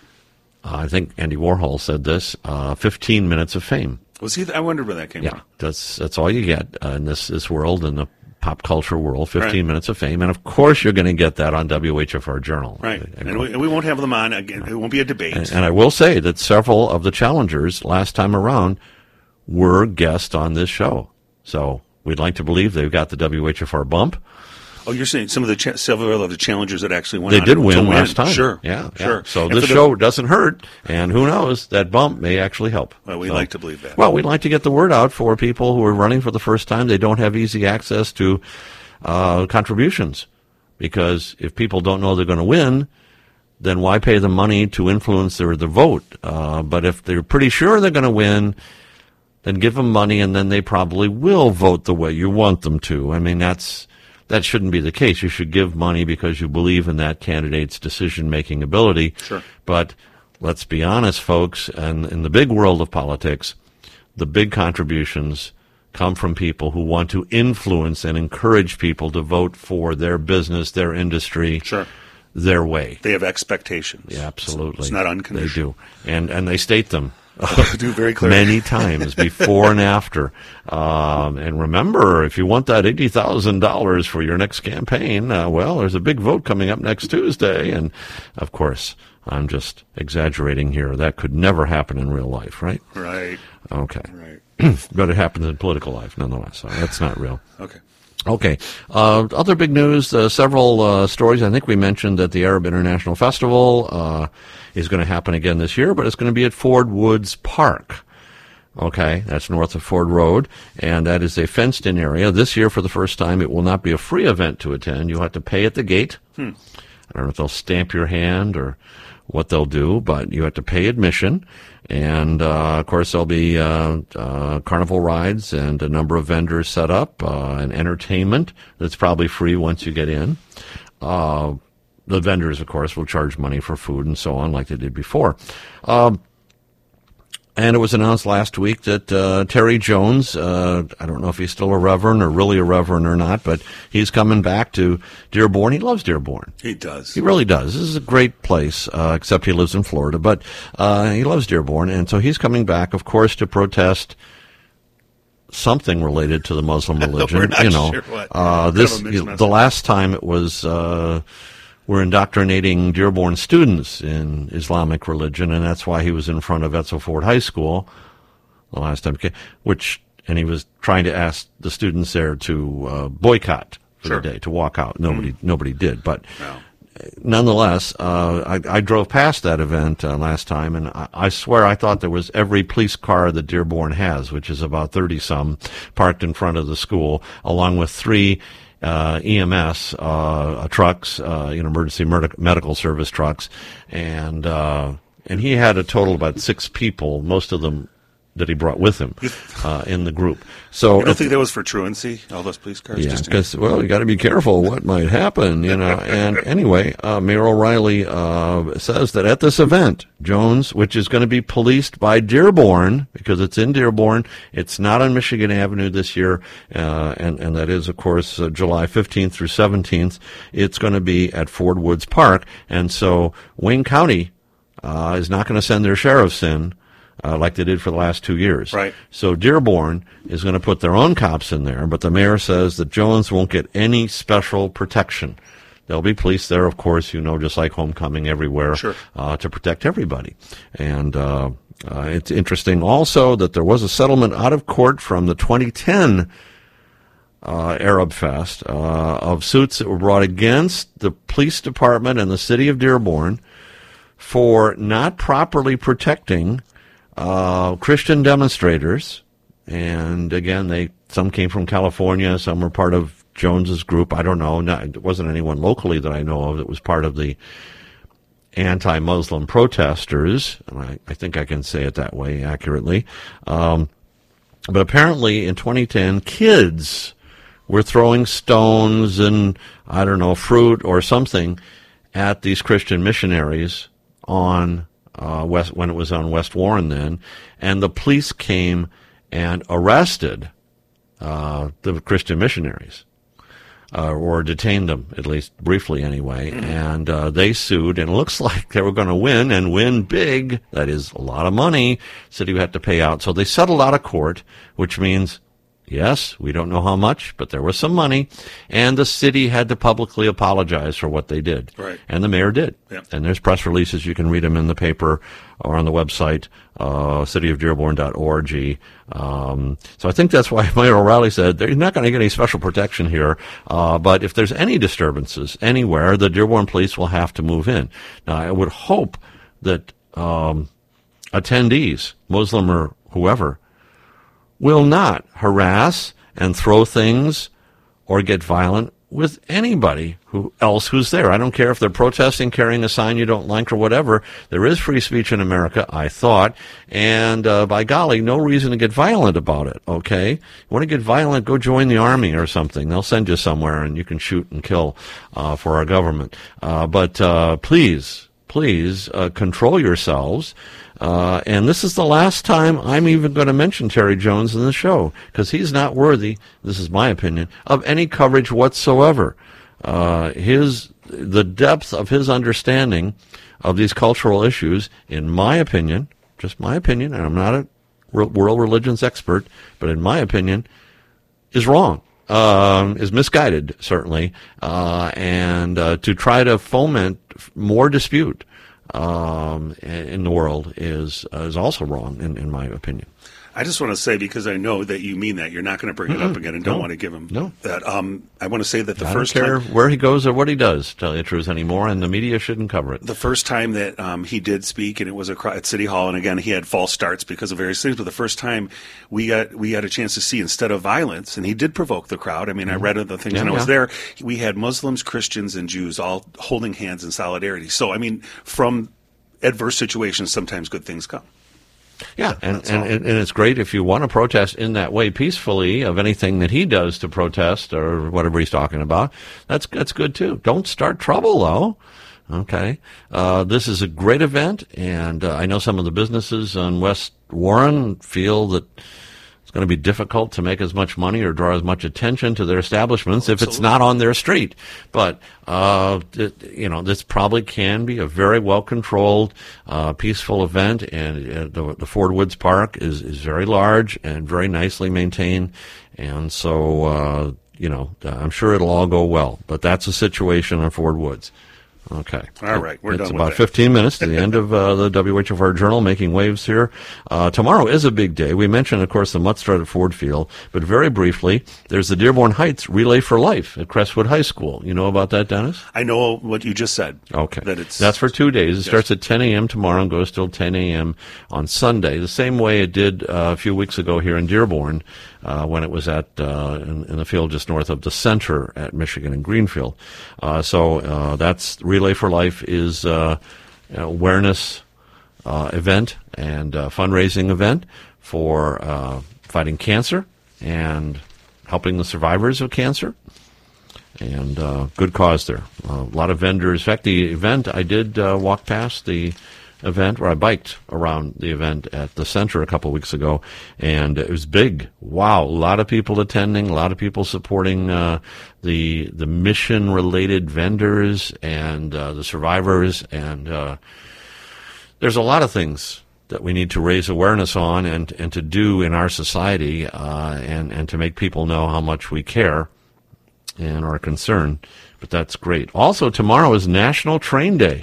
I think Andy Warhol said this, 15 minutes of fame. Was he? I wondered where that came from. Yeah, that's all you get in this world, in the pop culture world, 15 minutes of fame. And, of course, you're going to get that on WHFR Journal. Right. And we won't have them on. Again, it won't be a debate. And I will say that several of the challengers last time around were guests on this show. So we'd like to believe they've got the WHFR bump. Oh, you're saying some of the several of the challengers that actually went. They did win last time. Sure, yeah. Sure. So and this show doesn't hurt, and who knows, that bump may actually help. Well, we like to believe that. Well, we'd like to get the word out for people who are running for the first time. They don't have easy access to contributions, because if people don't know they're going to win, then why pay them money to influence their vote? But if they're pretty sure they're going to win, then give them money, and then they probably will vote the way you want them to. I mean, that shouldn't be the case. You should give money because you believe in that candidate's decision-making ability. Sure. But let's be honest, folks, and in the big world of politics, the big contributions come from people who want to influence and encourage people to vote for their business, their industry, sure, their way. They have expectations. Yeah, absolutely. It's not unconditional. They do. And they state them. Do very clearly. Many times before and after. And remember, if you want that $80,000 for your next campaign, well, there's a big vote coming up next Tuesday. And, of course, I'm just exaggerating here. That could never happen in real life, right? Right. Okay. Right. But it happens in political life, nonetheless. So that's not real. Okay. Other big news, several stories. I think we mentioned that the Arab International Festival is going to happen again this year, but it's going to be at Ford Woods Park. Okay, that's north of Ford Road, and that is a fenced-in area. This year, for the first time, it will not be a free event to attend. You'll have to pay at the gate. I don't know if they'll stamp your hand or what they'll do, but you have to pay admission. And, of course, there'll be carnival rides and a number of vendors set up, and entertainment that's probably free once you get in. The vendors, of course, will charge money for food and so on like they did before. And it was announced last week that Terry Jones, I don't know if he's still a reverend or really a reverend or not, but he's coming back to Dearborn. He loves Dearborn. He does. He really does. This is a great place, except he lives in Florida. But he loves Dearborn, and so he's coming back, of course, to protest something related to the Muslim religion. We're not sure what. The last time it was... we're indoctrinating Dearborn students in Islamic religion, and that's why he was in front of Edsel Ford High School the last time, and he was trying to ask the students there to boycott for the day, to walk out. Nobody did, but nonetheless, I drove past that event last time, and I swear I thought there was every police car that Dearborn has, which is about 30-some, parked in front of the school, along with 3 EMS trucks, emergency medical service trucks, and he had a total of about 6 people, most of them that he brought with him in the group. So you don't think that was for truancy, all those police cars? Yeah, because, you got to be careful what might happen, And anyway, Mayor O'Reilly says that at this event, Jones, which is going to be policed by Dearborn, because it's in Dearborn, it's not on Michigan Avenue this year, and that is, of course, July 15th through 17th. It's going to be at Ford Woods Park, and so Wayne County is not going to send their sheriffs in like they did for the last 2 years. Right. So Dearborn is going to put their own cops in there, but the mayor says that Jones won't get any special protection. There'll be police there, of course, just like homecoming everywhere, sure, to protect everybody. And it's interesting also that there was a settlement out of court from the 2010 Arab Fest of suits that were brought against the police department and the city of Dearborn for not properly protecting Christian demonstrators. And again, some came from California, some were part of Jones's group. I don't know. It wasn't anyone locally that I know of that was part of the anti-Muslim protesters. And I think I can say it that way accurately. But apparently in 2010, kids were throwing stones and, fruit or something at these Christian missionaries on when it was on West Warren then, and the police came and arrested the Christian missionaries, or detained them, at least briefly anyway, and they sued, and it looks like they were going to win, and win big. That is a lot of money city had to pay out. So they settled out of court, which means Yes, we don't know how much, but there was some money, and the city had to publicly apologize for what they did. Right. And the mayor did. Yep. And there's press releases. You can read them in the paper or on the website, cityofdearborn.org. So I think that's why Mayor O'Reilly said they're not going to get any special protection here, but if there's any disturbances anywhere, the Dearborn police will have to move in. Now, I would hope that attendees, Muslim or whoever, will not harass and throw things or get violent with anybody else who's there. I don't care if they're protesting, carrying a sign you don't like or whatever. There is free speech in America, I thought, and by golly, no reason to get violent about it, okay? You want to get violent, go join the Army or something. They'll send you somewhere and you can shoot and kill for our government. But please, control yourselves. And this is the last time I'm even going to mention Terry Jones in the show, because he's not worthy, this is my opinion, of any coverage whatsoever. The depth of his understanding of these cultural issues, in my opinion, just my opinion, and I'm not a world religions expert, but in my opinion, is wrong. Is misguided, certainly, and to try to foment more dispute in the world is also wrong, in my opinion. I just want to say, because I know that you mean that, you're not going to bring it up again and don't want to give him that. I want to say that I don't care where he goes or what he does, to tell you the truth, anymore, and the media shouldn't cover it. The first time that he did speak, and it was at City Hall, and again, he had false starts because of various things, but the first time we had a chance to see, instead of violence, and he did provoke the crowd. I mean, I read the things and I was there. We had Muslims, Christians, and Jews all holding hands in solidarity. So, I mean, from adverse situations, sometimes good things come. Yeah, and it's great if you want to protest in that way peacefully of anything that he does to protest or whatever he's talking about. That's good too. Don't start trouble though. Okay, this is a great event, and I know some of the businesses on West Warren feel that it's going to be difficult to make as much money or draw as much attention to their establishments if it's not on their street. But, this probably can be a very well-controlled, peaceful event, and the Ford Woods Park is very large and very nicely maintained. And so, I'm sure it'll all go well. But that's the situation on Ford Woods. Okay. All right. We're done with that. It's about 15 minutes to the end of the WHFR Journal, making waves here. Tomorrow is a big day. We mentioned, of course, the Mutt Start at Ford Field, but very briefly, there's the Dearborn Heights Relay for Life at Crestwood High School. You know about that, Dennis? I know what you just said. Okay. That's for 2 days. It starts at 10 a.m. tomorrow and goes till 10 a.m. on Sunday, the same way it did a few weeks ago here in Dearborn, when it was at in the field just north of the center at Michigan and Greenfield. So that's Relay for Life is awareness event and fundraising event for fighting cancer and helping the survivors of cancer. And good cause there. A lot of vendors. In fact, the event, I did walk past the event, where I biked around the event at the center a couple of weeks ago, and it was big. Wow, a lot of people attending, a lot of people supporting the mission-related vendors and the survivors, and there's a lot of things that we need to raise awareness on and to do in our society, and to make people know how much we care and are concerned. But that's great. Also, tomorrow is National Train Day.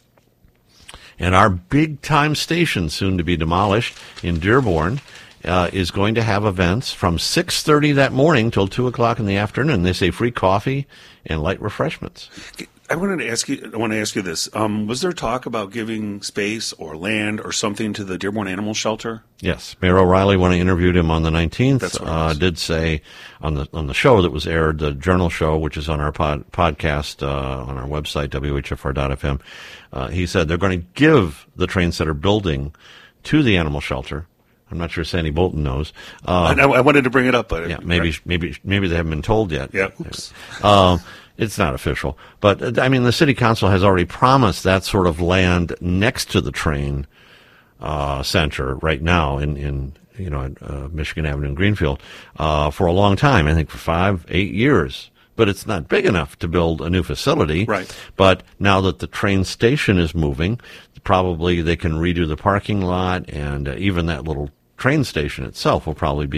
And our big-time station, soon to be demolished, in Dearborn, is going to have events from 6:30 that morning till 2 o'clock in the afternoon. They say free coffee and light refreshments. I want to ask you this. Was there talk about giving space or land or something to the Dearborn Animal Shelter? Yes. Mayor O'Reilly, when I interviewed him on the 19th, did say on the show that was aired, the Journal show, which is on our podcast on our website, WHFR.FM, he said they're going to give the train center building to the animal shelter. I'm not sure Sandy Bolton knows. I wanted to bring it up, but maybe they haven't been told yet. Yeah. Oops. It's not official, but I mean, the city council has already promised that sort of land next to the train center right now in Michigan Avenue and Greenfield for a long time. I think for 5-8 years. But it's not big enough to build a new facility. Right. But now that the train station is moving, probably they can redo the parking lot, and even that little train station itself will probably be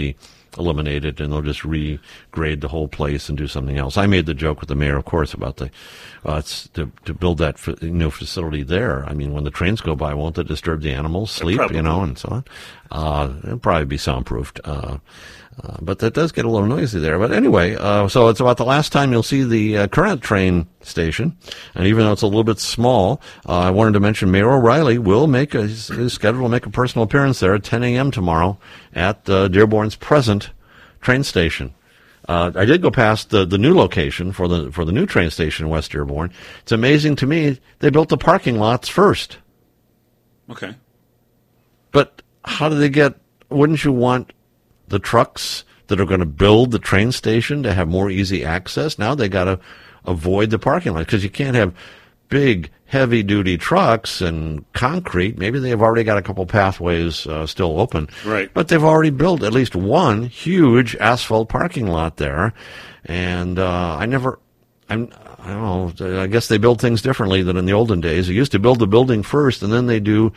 eliminated, and they'll just regrade the whole place and do something else. I made the joke with the mayor, of course, about to build that new facility there. I mean, when the trains go by, won't it disturb the animals' sleep, and so on? It'll probably be soundproofed. But that does get a little noisy there. But anyway, so it's about the last time you'll see the current train station. And even though it's a little bit small, I wanted to mention Mayor O'Reilly will is scheduled to make a personal appearance there at 10 a.m. tomorrow at Dearborn's present train station. I did go past the new location for the new train station in West Dearborn. It's amazing to me they built the parking lots first. Okay. But how do they get? Wouldn't you want the trucks that are going to build the train station to have more easy access? Now they got to avoid the parking lot because you can't have big, heavy-duty trucks and concrete. Maybe they have already got a couple pathways still open. Right. But they've already built at least one huge asphalt parking lot there. And I don't know, I guess they build things differently than in the olden days. They used to build the building first, and then they do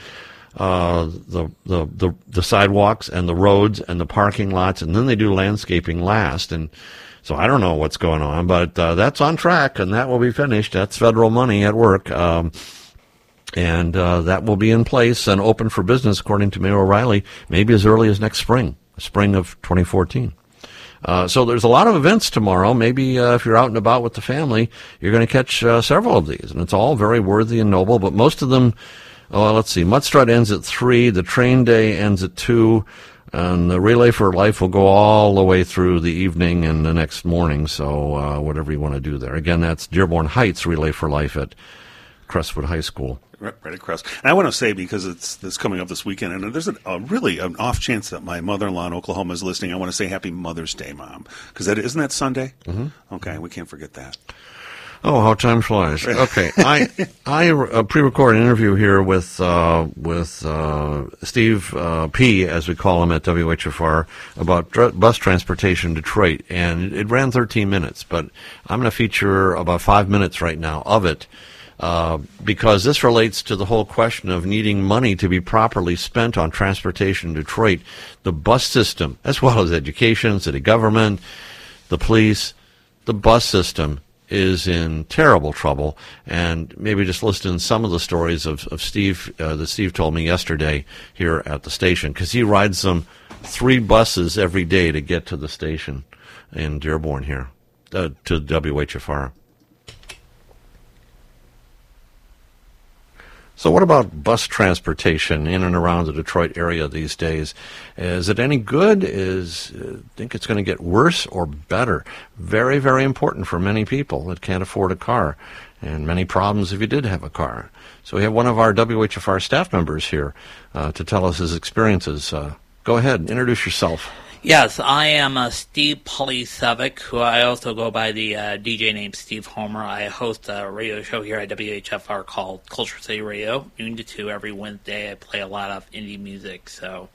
the sidewalks and the roads and the parking lots, and then they do landscaping last. And so I don't know what's going on, but that's on track, and that will be finished. That's federal money at work, and that will be in place and open for business, according to Mayor O'Reilly, maybe as early as next spring of 2014. So there's a lot of events tomorrow. Maybe if you're out and about with the family, you're going to catch several of these, and it's all very worthy and noble, but most of them. Let's see. Mudstrut ends at 3. The train day ends at 2. And the Relay for Life will go all the way through the evening and the next morning. So whatever you want to do there. Again, that's Dearborn Heights Relay for Life at Crestwood High School. Right across. And I want to say, because it's coming up this weekend, and there's really an off chance that my mother-in-law in Oklahoma is listening, I want to say Happy Mother's Day, Mom. Because isn't that Sunday? Mm-hmm. Okay, we can't forget that. Oh, how time flies! Okay, I pre-recorded an interview here with Steve P, as we call him at WHFR, about bus transportation in Detroit, and it ran 13 minutes. But I'm going to feature about 5 minutes right now of it, because this relates to the whole question of needing money to be properly spent on transportation in Detroit, the bus system, as well as education, city government, the police, the bus system is in terrible trouble, and maybe just listen to some of the stories of Steve that Steve told me yesterday here at the station, because he rides them 3 buses every day to get to the station in Dearborn here, to WHFR. So what about bus transportation in and around the Detroit area these days? Is it any good? Think it's going to get worse or better? Very, very important for many people that can't afford a car, and many problems if you did have a car. So we have one of our WHFR staff members here to tell us his experiences. Go ahead, introduce yourself. Yes, I am Steve Policevic, who I also go by the DJ name Steve Homer. I host a radio show here at WHFR called Culture City Radio, noon to 2 every Wednesday. I play a lot of indie music, so.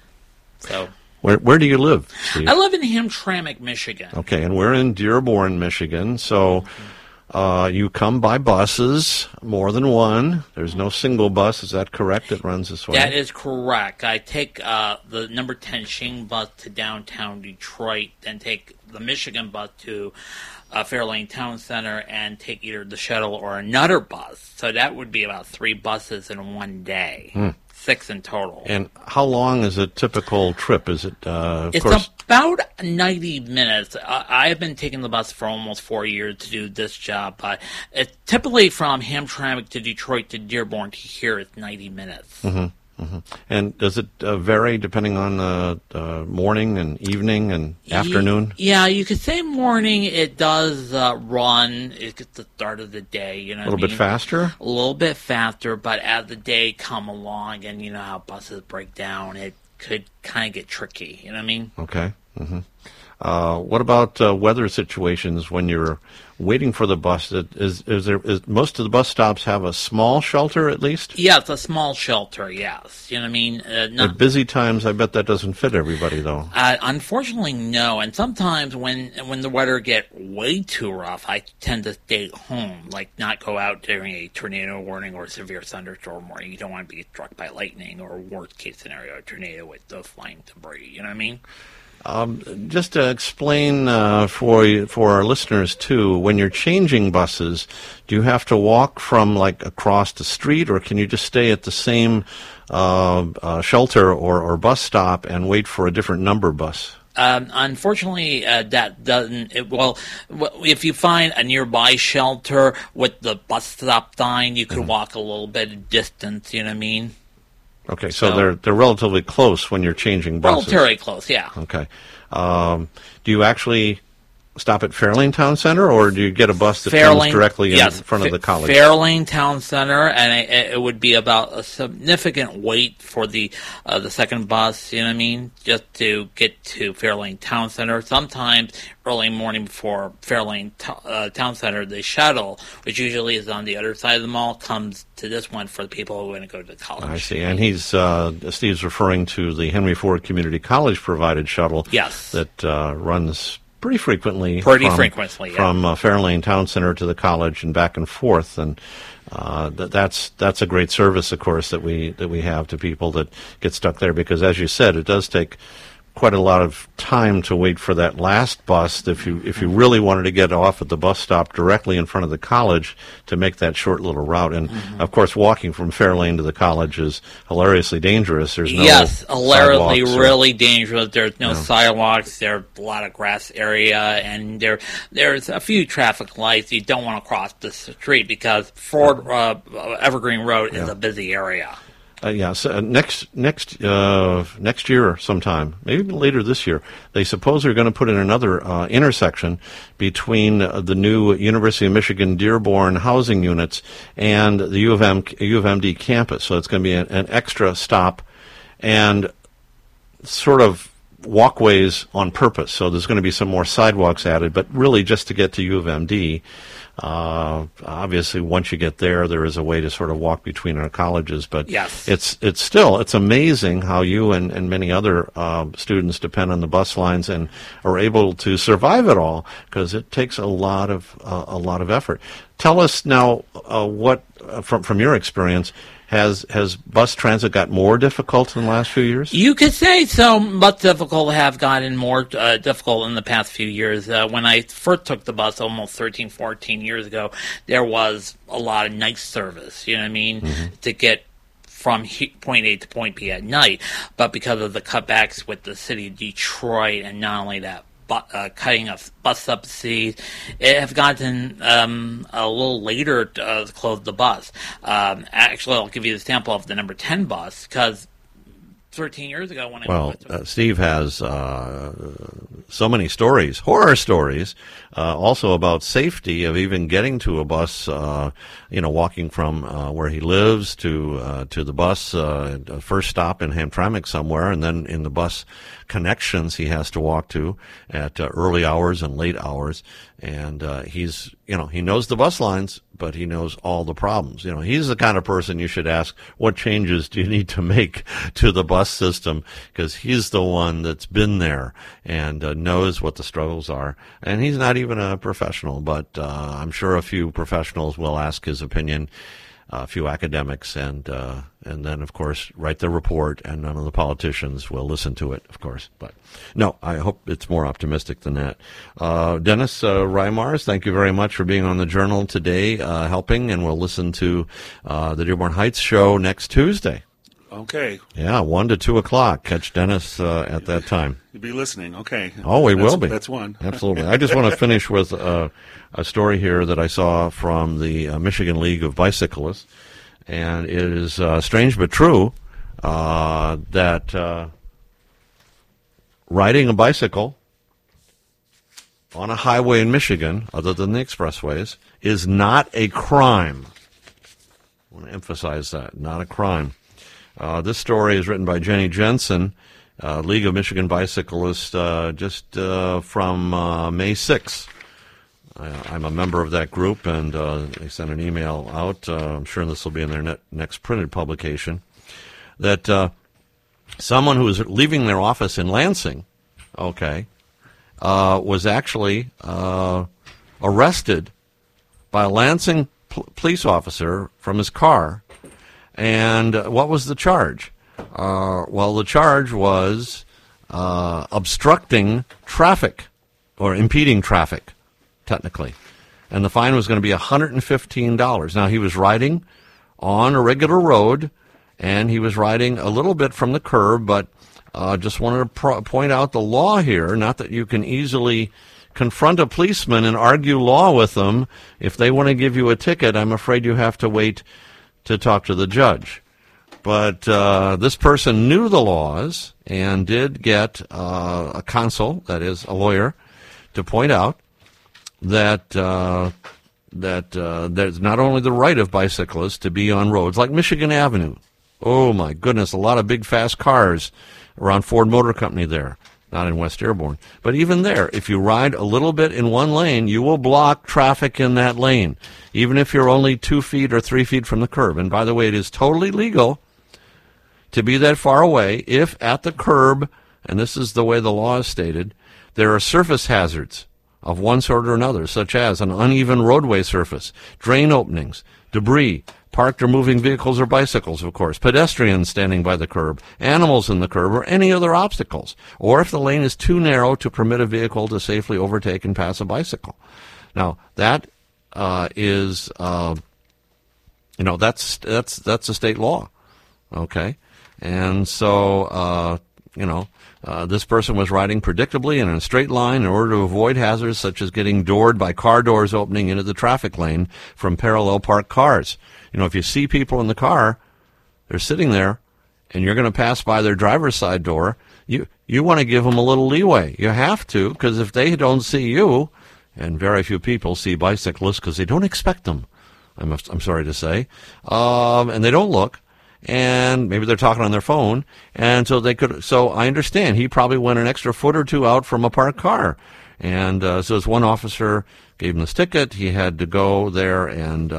Where do you live, Steve? I live in Hamtramck, Michigan. Okay, and we're in Dearborn, Michigan, so you come by buses, more than one. There's no single bus. Is that correct? It runs this way? That is correct. I take the number 10 Shing bus to downtown Detroit, then take the Michigan bus to Fairlane Town Center, and take either the shuttle or another bus. So that would be about 3 buses in one day. 6 in total. And how long is a typical trip? Is it, It's about 90 minutes. I have been taking the bus for almost 4 years to do this job, but it's typically from Hamtramck to Detroit to Dearborn to here, it's 90 minutes. Mm-hmm. Mm-hmm. And does it vary depending on morning and evening and afternoon? Yeah, you could say morning. It does run. It's the start of the day. You know, a little bit faster. A little bit faster, but as the day come along, and you know how buses break down, it could kind of get tricky. You know what I mean? Okay. Mm-hmm. What about weather situations when you're waiting for the bus? Is most of the bus stops have a small shelter at least? Yeah, it's a small shelter, yes. You know what I mean? At busy times, I bet that doesn't fit everybody, though. Unfortunately, no. And sometimes when the weather get way too rough, I tend to stay home, like not go out during a tornado warning or severe thunderstorm warning. You don't want to be struck by lightning or, worst case scenario, a tornado with those flying debris. You know what I mean? Just to explain for our listeners, too, when you're changing buses, do you have to walk from, like, across the street, or can you just stay at the same shelter or bus stop and wait for a different number bus? Unfortunately, that doesn't. If you find a nearby shelter with the bus stop sign, you could walk a little bit of distance. You know what I mean? Okay, so they're relatively close when you're changing buses. Relatively close, yeah. Okay. Do you actually stop at Fairlane Town Center, or do you get a bus that comes directly in front of the college? Fairlane Town Center, and it would be about a significant wait for the second bus, you know what I mean, just to get to Fairlane Town Center. Sometimes early morning before Fairlane Town Center, the shuttle, which usually is on the other side of the mall, comes to this one for the people who want to go to the college. I see. And Steve's referring to the Henry Ford Community College provided shuttle. Yes. That runs pretty frequently from Fairlane Town Center to the college and back and forth, and that's a great service, of course, that we have to people that get stuck there, because, as you said, it does take quite a lot of time to wait for that last bus if you really wanted to get off at the bus stop directly in front of the college to make that short little route. And of course, walking from Fairlane to the college is hilariously dangerous. There's no hilariously really dangerous. There's no sidewalks. There's a lot of grass area, and there's a few traffic lights. You don't want to cross the street because Ford Evergreen Road is a busy area. So next year sometime, maybe even later this year, they suppose they're going to put in another intersection between the new University of Michigan Dearborn housing units and the U of MD campus. So it's going to be an extra stop and sort of walkways on purpose. So there's going to be some more sidewalks added, but really just to get to U of MD. Obviously, once you get there is a way to sort of walk between our colleges, but it's amazing how you and many other students depend on the bus lines and are able to survive it all, because it takes a lot of effort. Tell us now what from your experience. Has bus transit got more difficult in the last few years? You could say so. Bus difficult have gotten more difficult in the past few years. When I first took the bus almost 13, 14 years ago, there was a lot of night service, you know what I mean, to get from point A to point B at night. But because of the cutbacks with the city of Detroit, and not only that, cutting of bus subsidies, it have gotten a little later to close the bus. Actually, I'll give you the example of the number 10 bus, because 13 years ago when Steve has so many stories, horror stories, also about safety of even getting to a bus, walking from where he lives to the bus, first stop in Hamtramck somewhere, and then in the bus connections he has to walk to at early hours and late hours. And he knows the bus lines, but he knows all the problems. He's the kind of person you should ask, what changes do you need to make to the bus system? Because he's the one that's been there and knows what the struggles are. And he's not even a professional, but I'm sure a few professionals will ask his opinion, a few academics, and then, of course, write the report, and none of the politicians will listen to it, of course. But no, I hope it's more optimistic than that. Dennis Reimars, thank you very much for being on the Journal today, helping, and we'll listen to the Dearborn Heights show next Tuesday. Okay. Yeah, 1 to 2 o'clock. Catch Dennis at that time. You'll be listening. Okay. Oh, we will be. That's one. Absolutely. I just want to finish with a story here that I saw from the Michigan League of Bicyclists. And it is strange but true that riding a bicycle on a highway in Michigan, other than the expressways, is not a crime. I want to emphasize that, not a crime. This story is written by Jenny Jensen, League of Michigan Bicyclists, just from May 6th. I'm a member of that group, and they sent an email out. I'm sure this will be in their next printed publication, that someone who was leaving their office in Lansing, was actually arrested by a Lansing police officer from his car. And what was the charge? The charge was obstructing traffic or impeding traffic, technically. And the fine was going to be $115. Now, he was riding on a regular road, and he was riding a little bit from the curb, but just wanted to point out the law here, not that you can easily confront a policeman and argue law with them. If they want to give you a ticket, I'm afraid you have to wait to talk to the judge. But this person knew the laws and did get a counsel, that is, a lawyer, to point out that there's not only the right of bicyclists to be on roads like Michigan Avenue. Oh, my goodness, a lot of big, fast cars around Ford Motor Company there, not in West Dearborn. But even there, if you ride a little bit in one lane, you will block traffic in that lane, even if you're only 2 feet or 3 feet from the curb. And by the way, it is totally legal to be that far away if at the curb, and this is the way the law is stated, there are surface hazards of one sort or another, such as an uneven roadway surface, drain openings, debris, parked or moving vehicles or bicycles, of course, pedestrians standing by the curb, animals in the curb, or any other obstacles, or if the lane is too narrow to permit a vehicle to safely overtake and pass a bicycle. Now, that is that's a state law, okay? And so, this person was riding predictably and in a straight line in order to avoid hazards such as getting doored by car doors opening into the traffic lane from parallel parked cars. If you see people in the car, they're sitting there, and you're going to pass by their driver's side door, you want to give them a little leeway. You have to, because if they don't see you, and very few people see bicyclists because they don't expect them, I'm sorry to say, and they don't look, and maybe they're talking on their phone, and so I understand he probably went an extra foot or two out from a parked car. And so as one officer gave him this ticket, he had to go there, and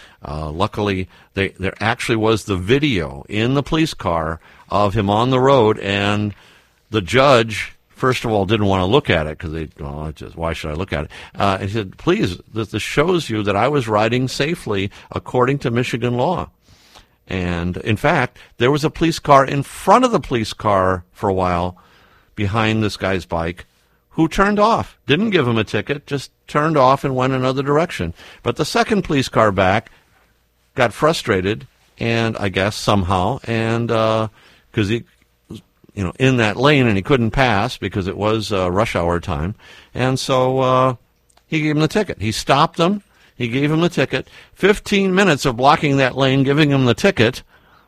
luckily there actually was the video in the police car of him on the road, and the judge, first of all, didn't want to look at it because why should I look at it? And he said, please, this shows you that I was riding safely according to Michigan law. And, in fact, there was a police car in front of the police car for a while behind this guy's bike who turned off, didn't give him a ticket, just turned off and went another direction. But the second police car back got frustrated, and I guess somehow, and because he was, in that lane and he couldn't pass because it was rush hour time, and so he gave him the ticket. He stopped them. He gave him the ticket. 15 minutes of blocking that lane, giving him the ticket.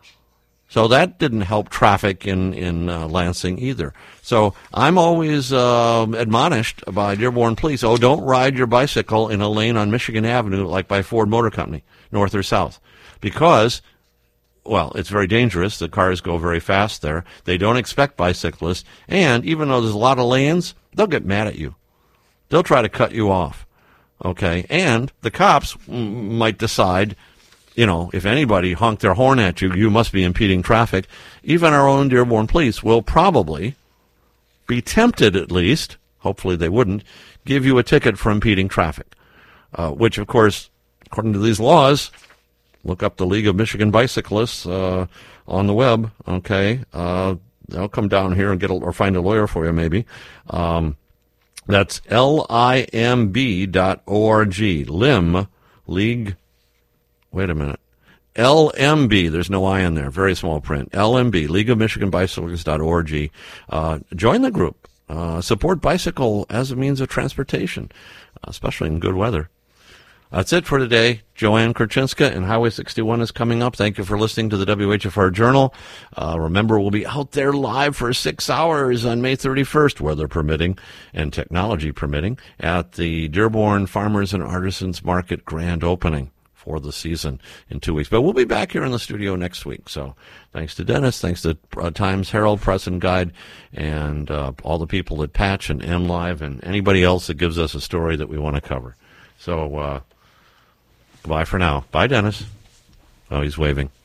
So that didn't help traffic in Lansing either. So I'm always admonished by Dearborn Police, don't ride your bicycle in a lane on Michigan Avenue like by Ford Motor Company, north or south. Because, it's very dangerous. The cars go very fast there. They don't expect bicyclists. And even though there's a lot of lanes, they'll get mad at you. They'll try to cut you off. Okay, and the cops might decide, if anybody honked their horn at you, you must be impeding traffic. Even our own Dearborn Police will probably be tempted, at least, hopefully they wouldn't, give you a ticket for impeding traffic, which, of course, according to these laws, look up the League of Michigan Bicyclists on the web, okay? They'll come down here and or find a lawyer for you, maybe. That's LIMB.org. LIM, League, wait a minute. LMB, there's no I in there, very small print. LMB, League of Michigan Bicyclists.org. Join the group. Support bicycle as a means of transportation, especially in good weather. That's it for today. Joanne Kurchinska and Highway 61 is coming up. Thank you for listening to the WHFR Journal. Remember, we'll be out there live for 6 hours on May 31st, weather permitting and technology permitting, at the Dearborn Farmers and Artisans Market grand opening for the season in 2 weeks. But we'll be back here in the studio next week. So thanks to Dennis, thanks to Times Herald, Press and Guide, and all the people at Patch and MLive and anybody else that gives us a story that we want to cover. So, bye for now. Bye, Dennis. Oh, he's waving.